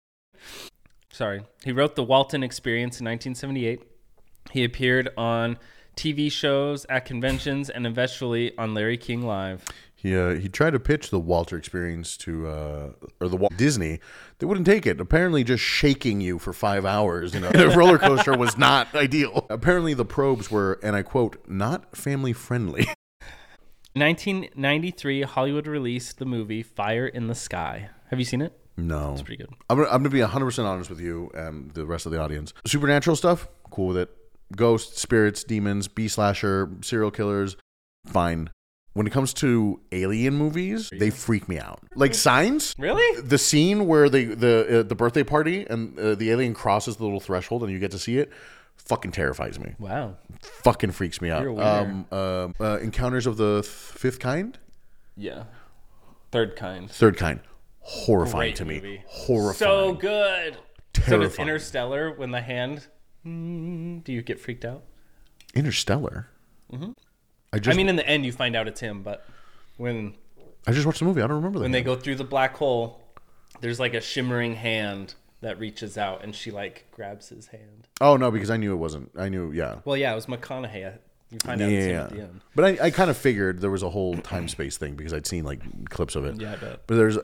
Sorry. He wrote The Walton Experience in nineteen seventy-eight. He appeared on T V shows, at conventions, and eventually on Larry King Live. He uh, he tried to pitch the Walter Experience to uh, or the Walt Disney. They wouldn't take it. Apparently, just shaking you for five hours in a roller coaster was not ideal. Apparently, the probes were, and I quote, not family friendly. nineteen ninety-three, Hollywood released the movie Fire in the Sky. Have you seen it? No, it's pretty good. I'm gonna, I'm gonna be one hundred percent honest with you and the rest of the audience. Supernatural stuff, cool with it. Ghosts, spirits, demons, B slasher, serial killers, fine. When it comes to alien movies, they freak me out. Like Signs. Really? The scene where they the uh, the birthday party and uh, the alien crosses the little threshold and you get to see it, fucking terrifies me. Wow. Fucking freaks me out. You're a winner. Um, uh, uh, Encounters of the th- Fifth Kind? Yeah. Third Kind. Third Kind. Horrifying Great to movie. me. Horrifying. So good. Terrifying. So does Interstellar, when the hand, mm, do you get freaked out? Interstellar? Mm-hmm. I just I mean, in the end, you find out it's him, but when I just watched the movie. I don't remember that. when they go through the black hole, there's like a shimmering hand that reaches out, and she like grabs his hand. Oh no, because I knew it wasn't. I knew, yeah. Well, yeah, it was McConaughey. You find out it's him Yeah, at the end. but I, I kind of figured there was a whole time space thing because I'd seen like clips of it. Yeah, I bet. But there's, what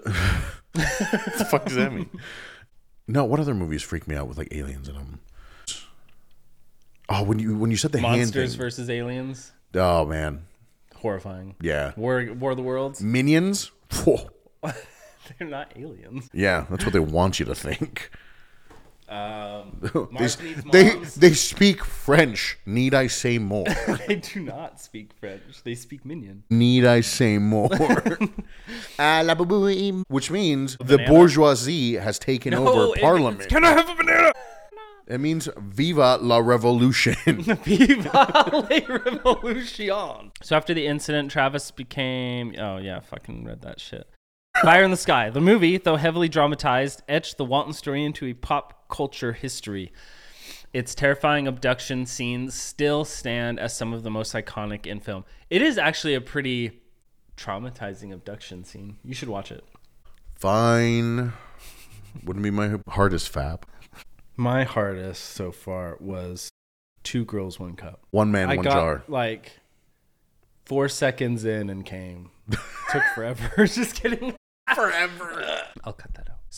the fuck does that mean? No, what other movies freak me out with like aliens in them? Oh, when you when you said the hand Monsters thing. versus Aliens. Oh man, Horrifying. yeah. War War of the Worlds. Minions. Whoa. They're not aliens. Yeah, that's what they want you to think. Um, they, Mark needs they moms. they speak French. Need I say more? They do not speak French. They speak Minion. Need I say more? Ah, la boubouille. Which means the banana? bourgeoisie has taken over it- parliament. Can I have a banana? It means Viva la Revolution. Viva la Revolution. So after the incident, Travis became... Oh, yeah, fucking read that shit. Fire in the Sky. The movie, though heavily dramatized, etched the Walton story into a pop culture history. Its terrifying abduction scenes still stand as some of the most iconic in film. It is actually a pretty traumatizing abduction scene. You should watch it. Fine. Wouldn't be my hardest fap. My hardest so far was Two Girls, One Cup. One man, I one got jar. like four seconds in and came. Took forever. Just kidding. Forever. I'll cut that out.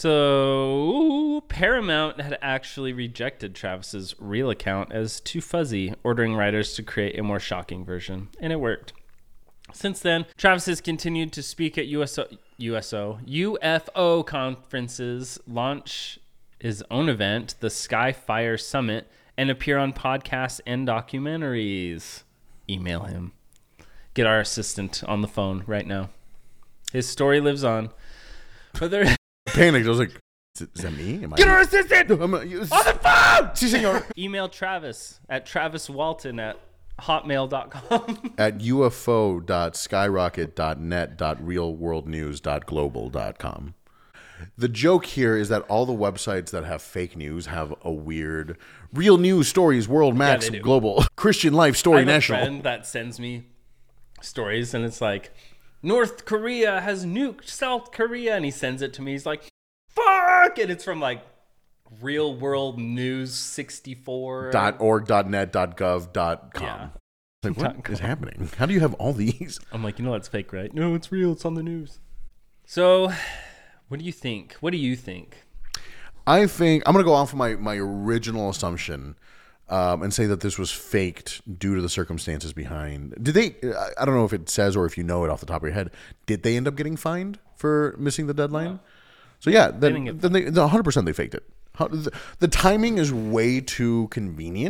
So Paramount had actually rejected Travis's real account as too fuzzy, ordering writers to create a more shocking version, and it worked. Since then, Travis has continued to speak at U S O, U S O, U F O conferences, launch his own event, the Skyfire Summit, and appear on podcasts and documentaries. Email him. Get our assistant on the phone right now. His story lives on. But there... Panicked. I was like, is, it, is that me? Am I? Get our assistant! I'm a, on the phone! Si, senor. Email Travis at Travis Walton at hotmail dot com. At U F O dot skyrocket dot net dot real world news dot global dot com. The joke here is that all the websites that have fake news have a weird real news stories, World Max, they do. Global, Christian Life Story, I have National. a friend that sends me stories, and it's like, North Korea has nuked South Korea, and he sends it to me. He's like, fuck! And it's from like Real World News sixty-four. Dot org, dot net, dot gov, dot com. Yeah. Like, what Dot is com. happening? How do you have all these? I'm like, you know that's fake, right? No, it's real. It's on the news. So, what do you think? What do you think? I think I'm going to go off of my, my original assumption um, and say that this was faked due to the circumstances behind. Did they? I don't know if it says or if you know it off the top of your head. Did they end up getting fined for missing the deadline? No. So yeah, then, didn't get then they one hundred percent they faked it. How, the, the timing is way too convenient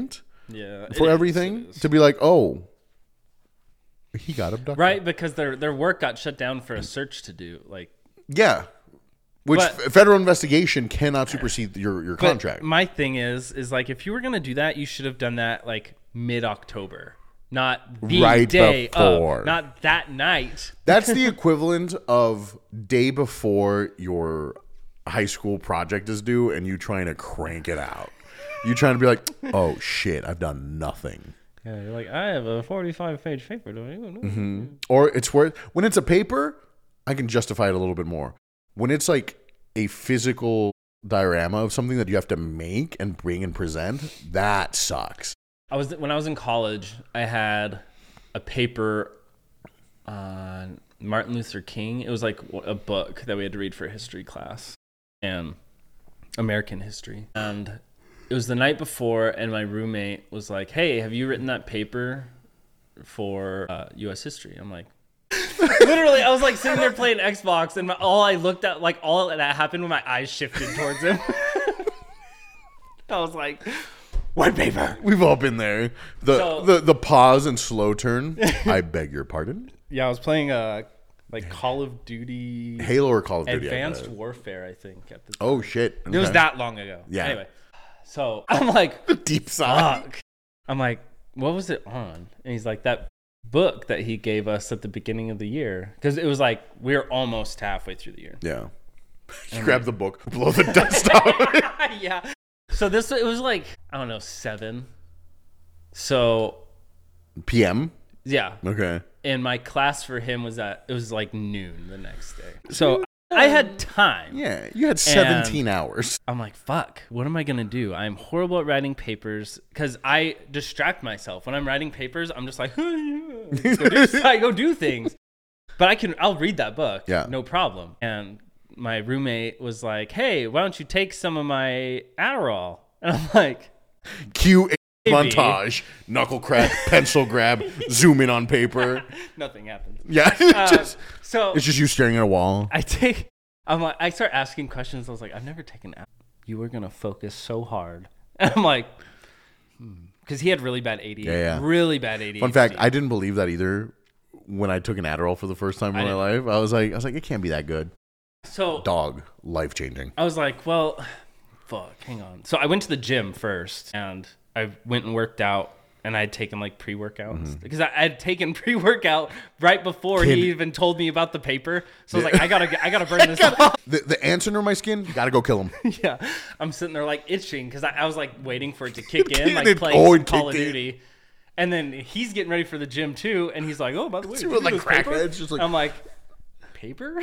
Yeah, it for is, everything it is. to be like, oh, he got abducted. Right, because their their work got shut down for a search to do. Like, Yeah. Which But- f- federal investigation cannot supersede your, your but contract. my thing is, is like if you were gonna do that, you should have done that like mid October, not the Right day before. of, not that night. That's the equivalent of day before your high school project is due and you trying to crank it out. You trying to be like, oh shit, I've done nothing. Yeah, you're like, I have a forty-five page paper. Do I? Mm-hmm. Or it's worth when it's a paper, I can justify it a little bit more. When it's like a physical diorama of something that you have to make and bring and present, that sucks. I was when I was in college, I had a paper on Martin Luther King. It was like a book that we had to read for a history class and American history. And it was the night before, and my roommate was like, "Hey, have you written that paper for uh, U S history?" I'm like, literally, I was like sitting there playing Xbox, and my, all I looked at, like all that happened when my eyes shifted towards him. I was like, "What paper?" We've all been there. The So- the, the pause and slow turn. I beg your pardon. Yeah, I was playing uh like Call of Duty Halo or Call of Duty? Advanced I bet. Warfare, I think. At the time. Oh shit! It was Okay. that long ago. Yeah. Anyway, so I'm like, deep side. fuck. I'm like, what was it on? And he's like, that book that he gave us at the beginning of the year, because it was like we were almost halfway through the year. Yeah. You grab the book, blow the dust out. Yeah. So this it was like I don't know seven. So P M. yeah, Okay. and my class for him was at it was like noon the next day. So I had time. Yeah, you had seventeen hours. I'm like, fuck, what am I going to do? I'm horrible at writing papers because I distract myself. When I'm writing papers, I'm just like, go do, I go do things. But I can, I'll read that book. Yeah. No problem. And my roommate was like, hey, why don't you take some of my Adderall? And I'm like, Cue a Maybe. montage, knuckle crack, pencil grab, zoom in on paper. nothing happened. Yeah, Um, just, so it's just you staring at a wall. I take, I'm like, I start asking questions. I was like, I've never taken Adderall. You were going to focus so hard. And I'm like, because he had really bad A D H D. Yeah, yeah. Really bad A D H D. Fun fact: I didn't believe that either when I took an Adderall for the first time in I my life. I was like, I was like, it can't be that good. So Dog, life changing. I was like, well, fuck, hang on. So I went to the gym first, and I went and worked out, and I had taken like pre-workouts because I I had taken pre-workout right before Kid. he even told me about the paper. So I was like, I gotta, I gotta burn this off. The the ants under my skin, you gotta go kill them. Yeah, I'm sitting there like itching because I, I was like waiting for it to kick in, like It- playing oh, some it Call of kicked in. Duty. And then he's getting ready for the gym too, and he's like, "Oh, by the way, did See you what, do like, this paper?" crackheads just like- I'm like, "Paper?"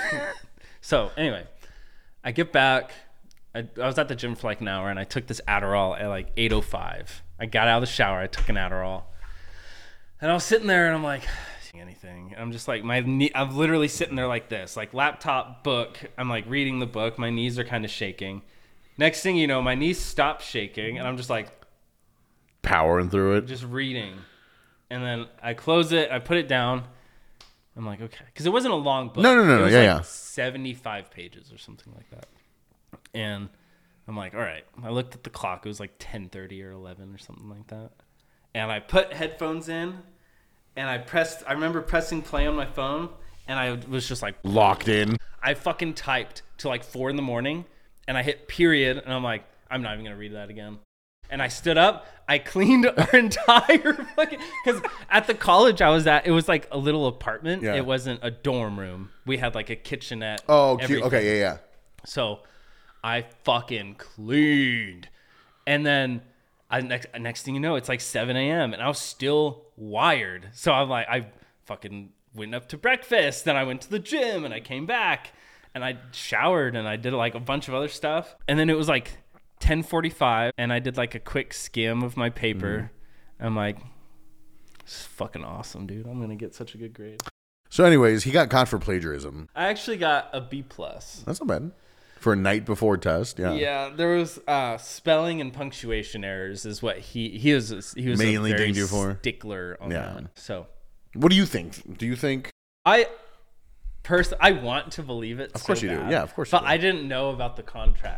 So anyway, I get back. I, I was at the gym for like an hour, and I took this Adderall at like eight oh five. I got out of the shower. I took an Adderall, and I was sitting there, and I'm like, anything. And I'm just like, my knee, I'm literally sitting there like this, like laptop book. I'm like reading the book. My knees are kind of shaking. Next thing you know, my knees stop shaking, and I'm just like, Powering through it. just reading. And then I close it, I put it down. I'm like, okay. Because it wasn't a long book. No, no, no, It no, was yeah, like yeah. seventy-five pages or something like that. And I'm like, all right. I looked at the clock. It was like ten thirty or eleven or something like that. And I put headphones in, and I pressed, I remember pressing play on my phone, and I was just like, Locked in. I fucking typed to like four in the morning, and I hit period, and I'm like, I'm not even gonna read that again. And I stood up, I cleaned our entire fucking, because at the college I was at, it was like a little apartment. Yeah. It wasn't a dorm room. We had like a kitchenette. Oh, cute. everything. Okay, yeah, yeah. So I fucking cleaned. And then I next next thing you know, it's like seven a.m. and I was still wired. So I'm like, I fucking went up to breakfast, then I went to the gym, and I came back, and I showered, and I did like a bunch of other stuff. And then it was like ten forty-five, and I did like a quick skim of my paper. Mm-hmm. I'm like, this is fucking awesome, dude. I'm gonna get such a good grade. So, anyways, he got caught for plagiarism. I actually got a B plus. That's not bad. For a night before test, yeah. Yeah, there was uh, spelling and punctuation errors is what he he was he was Mainly a very dinged you for? stickler on Yeah. that. So What do you think? Do you think? I pers- I want to believe it. Of course so you do. bad, Yeah, of course you But do. I didn't know about the contract.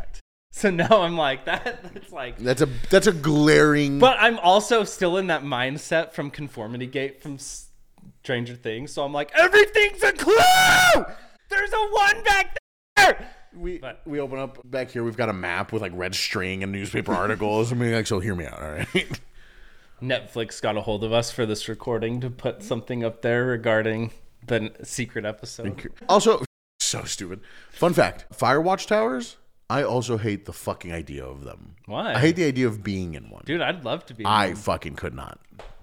So now I'm like that. That's like That's a that's a glaring. But I'm also still in that mindset from Conformity Gate from Stranger Things. So I'm like, everything's a clue. There's a one back there. We But- we open up back here. We've got a map with like red string and newspaper articles. I mean, like, so hear me out, all right? Netflix got a hold of us for this recording to put something up there regarding the secret episode. Also, so stupid. Fun fact: Firewatch towers. I also hate the fucking idea of them. Why? I hate the idea of being in one. Dude, I'd love to be. I in one. fucking could not.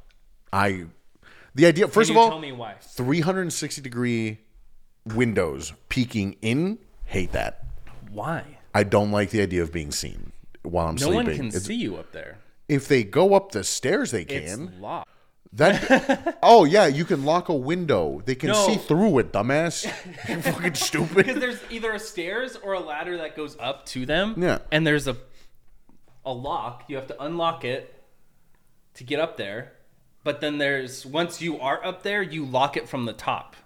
I the idea. First Can of you all, tell me why? three hundred sixty degree windows peeking in. Hate that. Why? I don't like the idea of being seen while I'm No sleeping. one can It's- see you up there. If they go up the stairs, they It's can. locked. That. Oh yeah, you can lock a window. They can No. see through it, dumbass. You fucking Because stupid. there's either a stairs or a ladder that goes up to them. Yeah. And there's a a lock. You have to unlock it to get up there. But then there's once you are up there, you lock it from the top.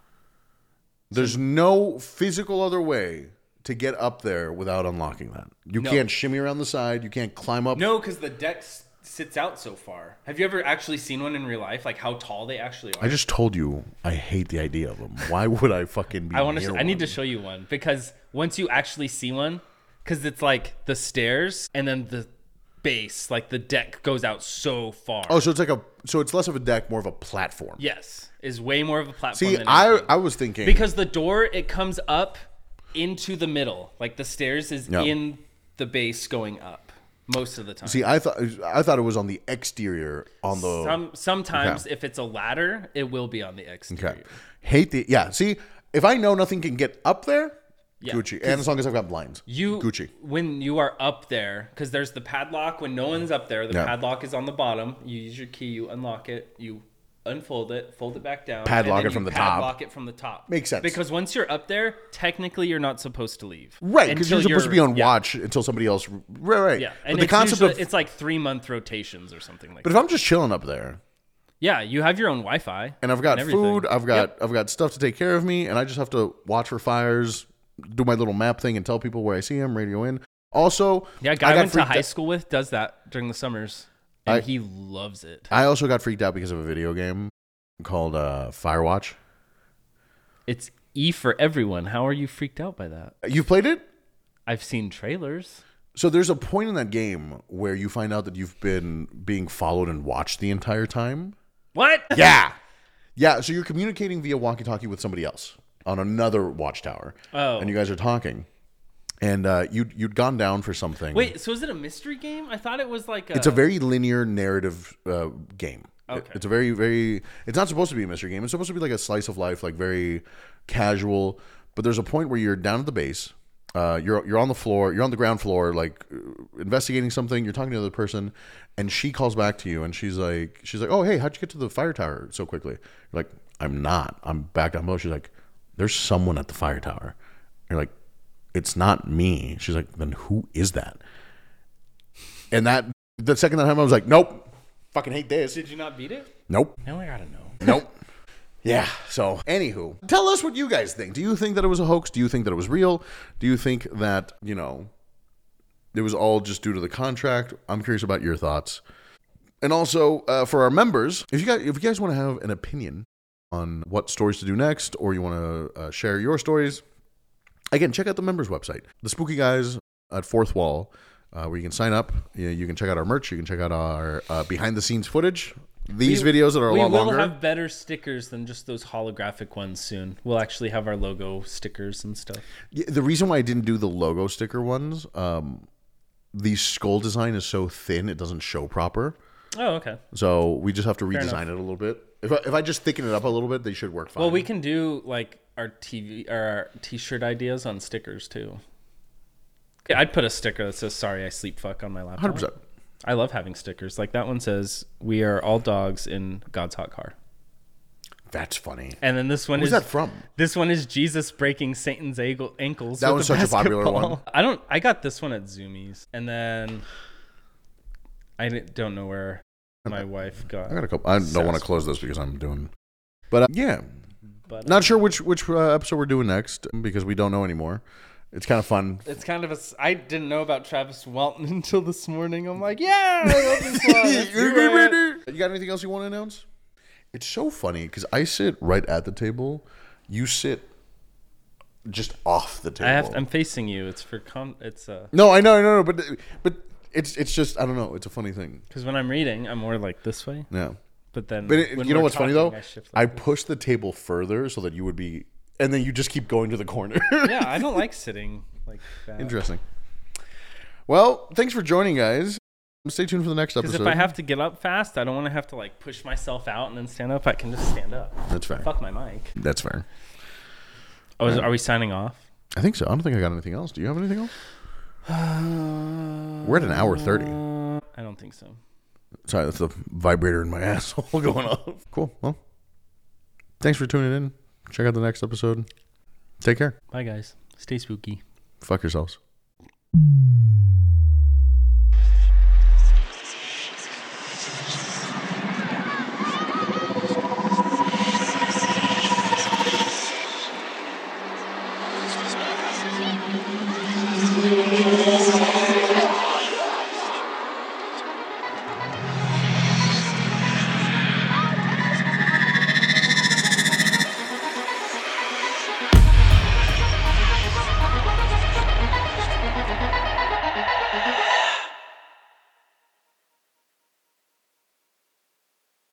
There's no physical other way to get up there without unlocking that. You No. can't shimmy around the side. You can't climb up. No, because the deck s- sits out so far. Have you ever actually seen one in real life? Like how tall they actually are? I just told you I hate the idea of them. Why would I fucking be I want near to. I need one? to show you one because once you actually see one, because it's like the stairs and then the base, like the deck goes out so far. Oh, so it's like a so it's less of a deck, more of a platform. Yes, is way more of a platform. See, than I anything. I was thinking because the door it comes up into the middle, like the stairs is Yeah. in the base going up most of the time. See, I thought I thought it was on the exterior on the Some sometimes Okay. if it's a ladder, it will be on the exterior. Okay. Hate the yeah. See, if I know nothing can get up there, Yeah, Gucci. And as long as I've got blinds, You Gucci. when you are up there, because there's the padlock. When no one's up there, the Yeah. padlock is on the bottom. You use your key, you unlock it, you unfold it, fold it back down, Padlock and then it from you the top. Padlock it from the top. Makes sense. Because once you're up there, technically you're not supposed to leave. Right, because you're until supposed to be on yeah, watch until somebody else. Right, right. Yeah, But and the it's concept usually, of it's like three month rotations or something like but that. if I'm just chilling up there Yeah, you have your own Wi-Fi, and I've got everything. food, I've got Yep. I've got stuff to take care of me, and I just have to watch for fires, do my little map thing, and tell people where I see them, radio in. Also, Yeah, a I guy I got went to freaked high out- school with does that during the summers, and I- he loves it. I also got freaked out because of a video game called uh, Firewatch. It's E for everyone. How are you freaked out by that? You've played it? I've seen trailers. So there's a point in that game where you find out that you've been being followed and watched the entire time. What? Yeah. Yeah, so you're communicating via walkie-talkie with somebody else on another watchtower. Oh. And you guys are talking. And uh, you'd, you'd gone down for something. Wait, so is it a mystery game? I thought it was like a... It's a very linear narrative uh, game. Okay. It's a very, very... It's not supposed to be a mystery game. It's supposed to be like a slice of life, like very casual. But there's a point where you're down at the base. Uh, you're you're on the floor. You're on the ground floor, like uh, investigating something. You're talking to another person, and she calls back to you, and she's like, she's like, "Oh, hey, how'd you get to the fire tower so quickly?" You're like, "I'm not. I'm back down below." She's like, "There's someone at the fire tower." You're like, "It's not me." She's like, "Then who is that?" And that the second that happened, I was like, "Nope, fucking hate this." Did you not beat it? Nope, Now I gotta know. nope. Yeah. So, anywho, tell us what you guys think. Do you think that it was a hoax? Do you think that it was real? Do you think that, you know, it was all just due to the contract? I'm curious about your thoughts. And also, uh, for our members, if you guys, if you guys want to have an opinion on what stories to do next, or you want to uh, share your stories, again, check out the members website, the Spooky Guys at Fourth Wall, uh, where you can sign up. You, you can check out our merch. You can check out our uh, behind the scenes footage. These We- videos that are a we lot will longer. have better stickers than just those holographic ones soon. We'll actually have our logo stickers and stuff. Yeah, the reason why I didn't do the logo sticker ones, um, the skull design is so thin it doesn't show proper. Oh, okay. So we just have to enough. redesign it a little bit. If I, if I just thicken it up a little bit, they should work fine. Well, we can do like our T V or our T-shirt ideas on stickers too. Yeah, I'd put a sticker that says "Sorry, I sleep fuck" on my laptop. one hundred percent. I love having stickers. Like that one says, "We are all dogs in God's hot car." That's funny. And then this one Who's is that from? This one is Jesus breaking Satan's ankle, ankles. That with was a such a popular basketball. one. I don't. I got this one at Zoomies, and then I didn't- don't know where my wife got. I got a couple. I don't want to close this because I'm doing. But uh, yeah, But, not sure which which uh, episode we're doing next because we don't know anymore. It's kind of fun. It's kind of a. I didn't know about Travis Walton until this morning. I'm like, yeah, I love this one. Let's do it. You got anything else you want to announce? It's so funny because I sit right at the table. You sit just off the table. I have. I'm facing you. It's for. Con, it's uh. No, I know, I know, but but it's it's just I don't know. It's a funny thing. Because when I'm reading, I'm more like this way. Yeah. But then. But it, when you know we're what's talking, funny though? I, shift I like this. push the table further so that you would be, and then you just keep going to the corner. Yeah, I don't like sitting like that. Interesting. Well, thanks for joining, guys. Stay tuned for the next episode. Because if I have to get up fast, I don't want to have to like push myself out and then stand up. I can just stand up. That's fair. Fuck my mic. That's fair. Oh, is, are we signing off? I think so. I don't think I got anything else. Do you have anything else? We're at an hour thirty. I don't think so. Sorry, that's the vibrator in my asshole going off. Cool. Well, thanks for tuning in. Check out the next episode. Take care. Bye, guys. Stay spooky. Fuck yourselves.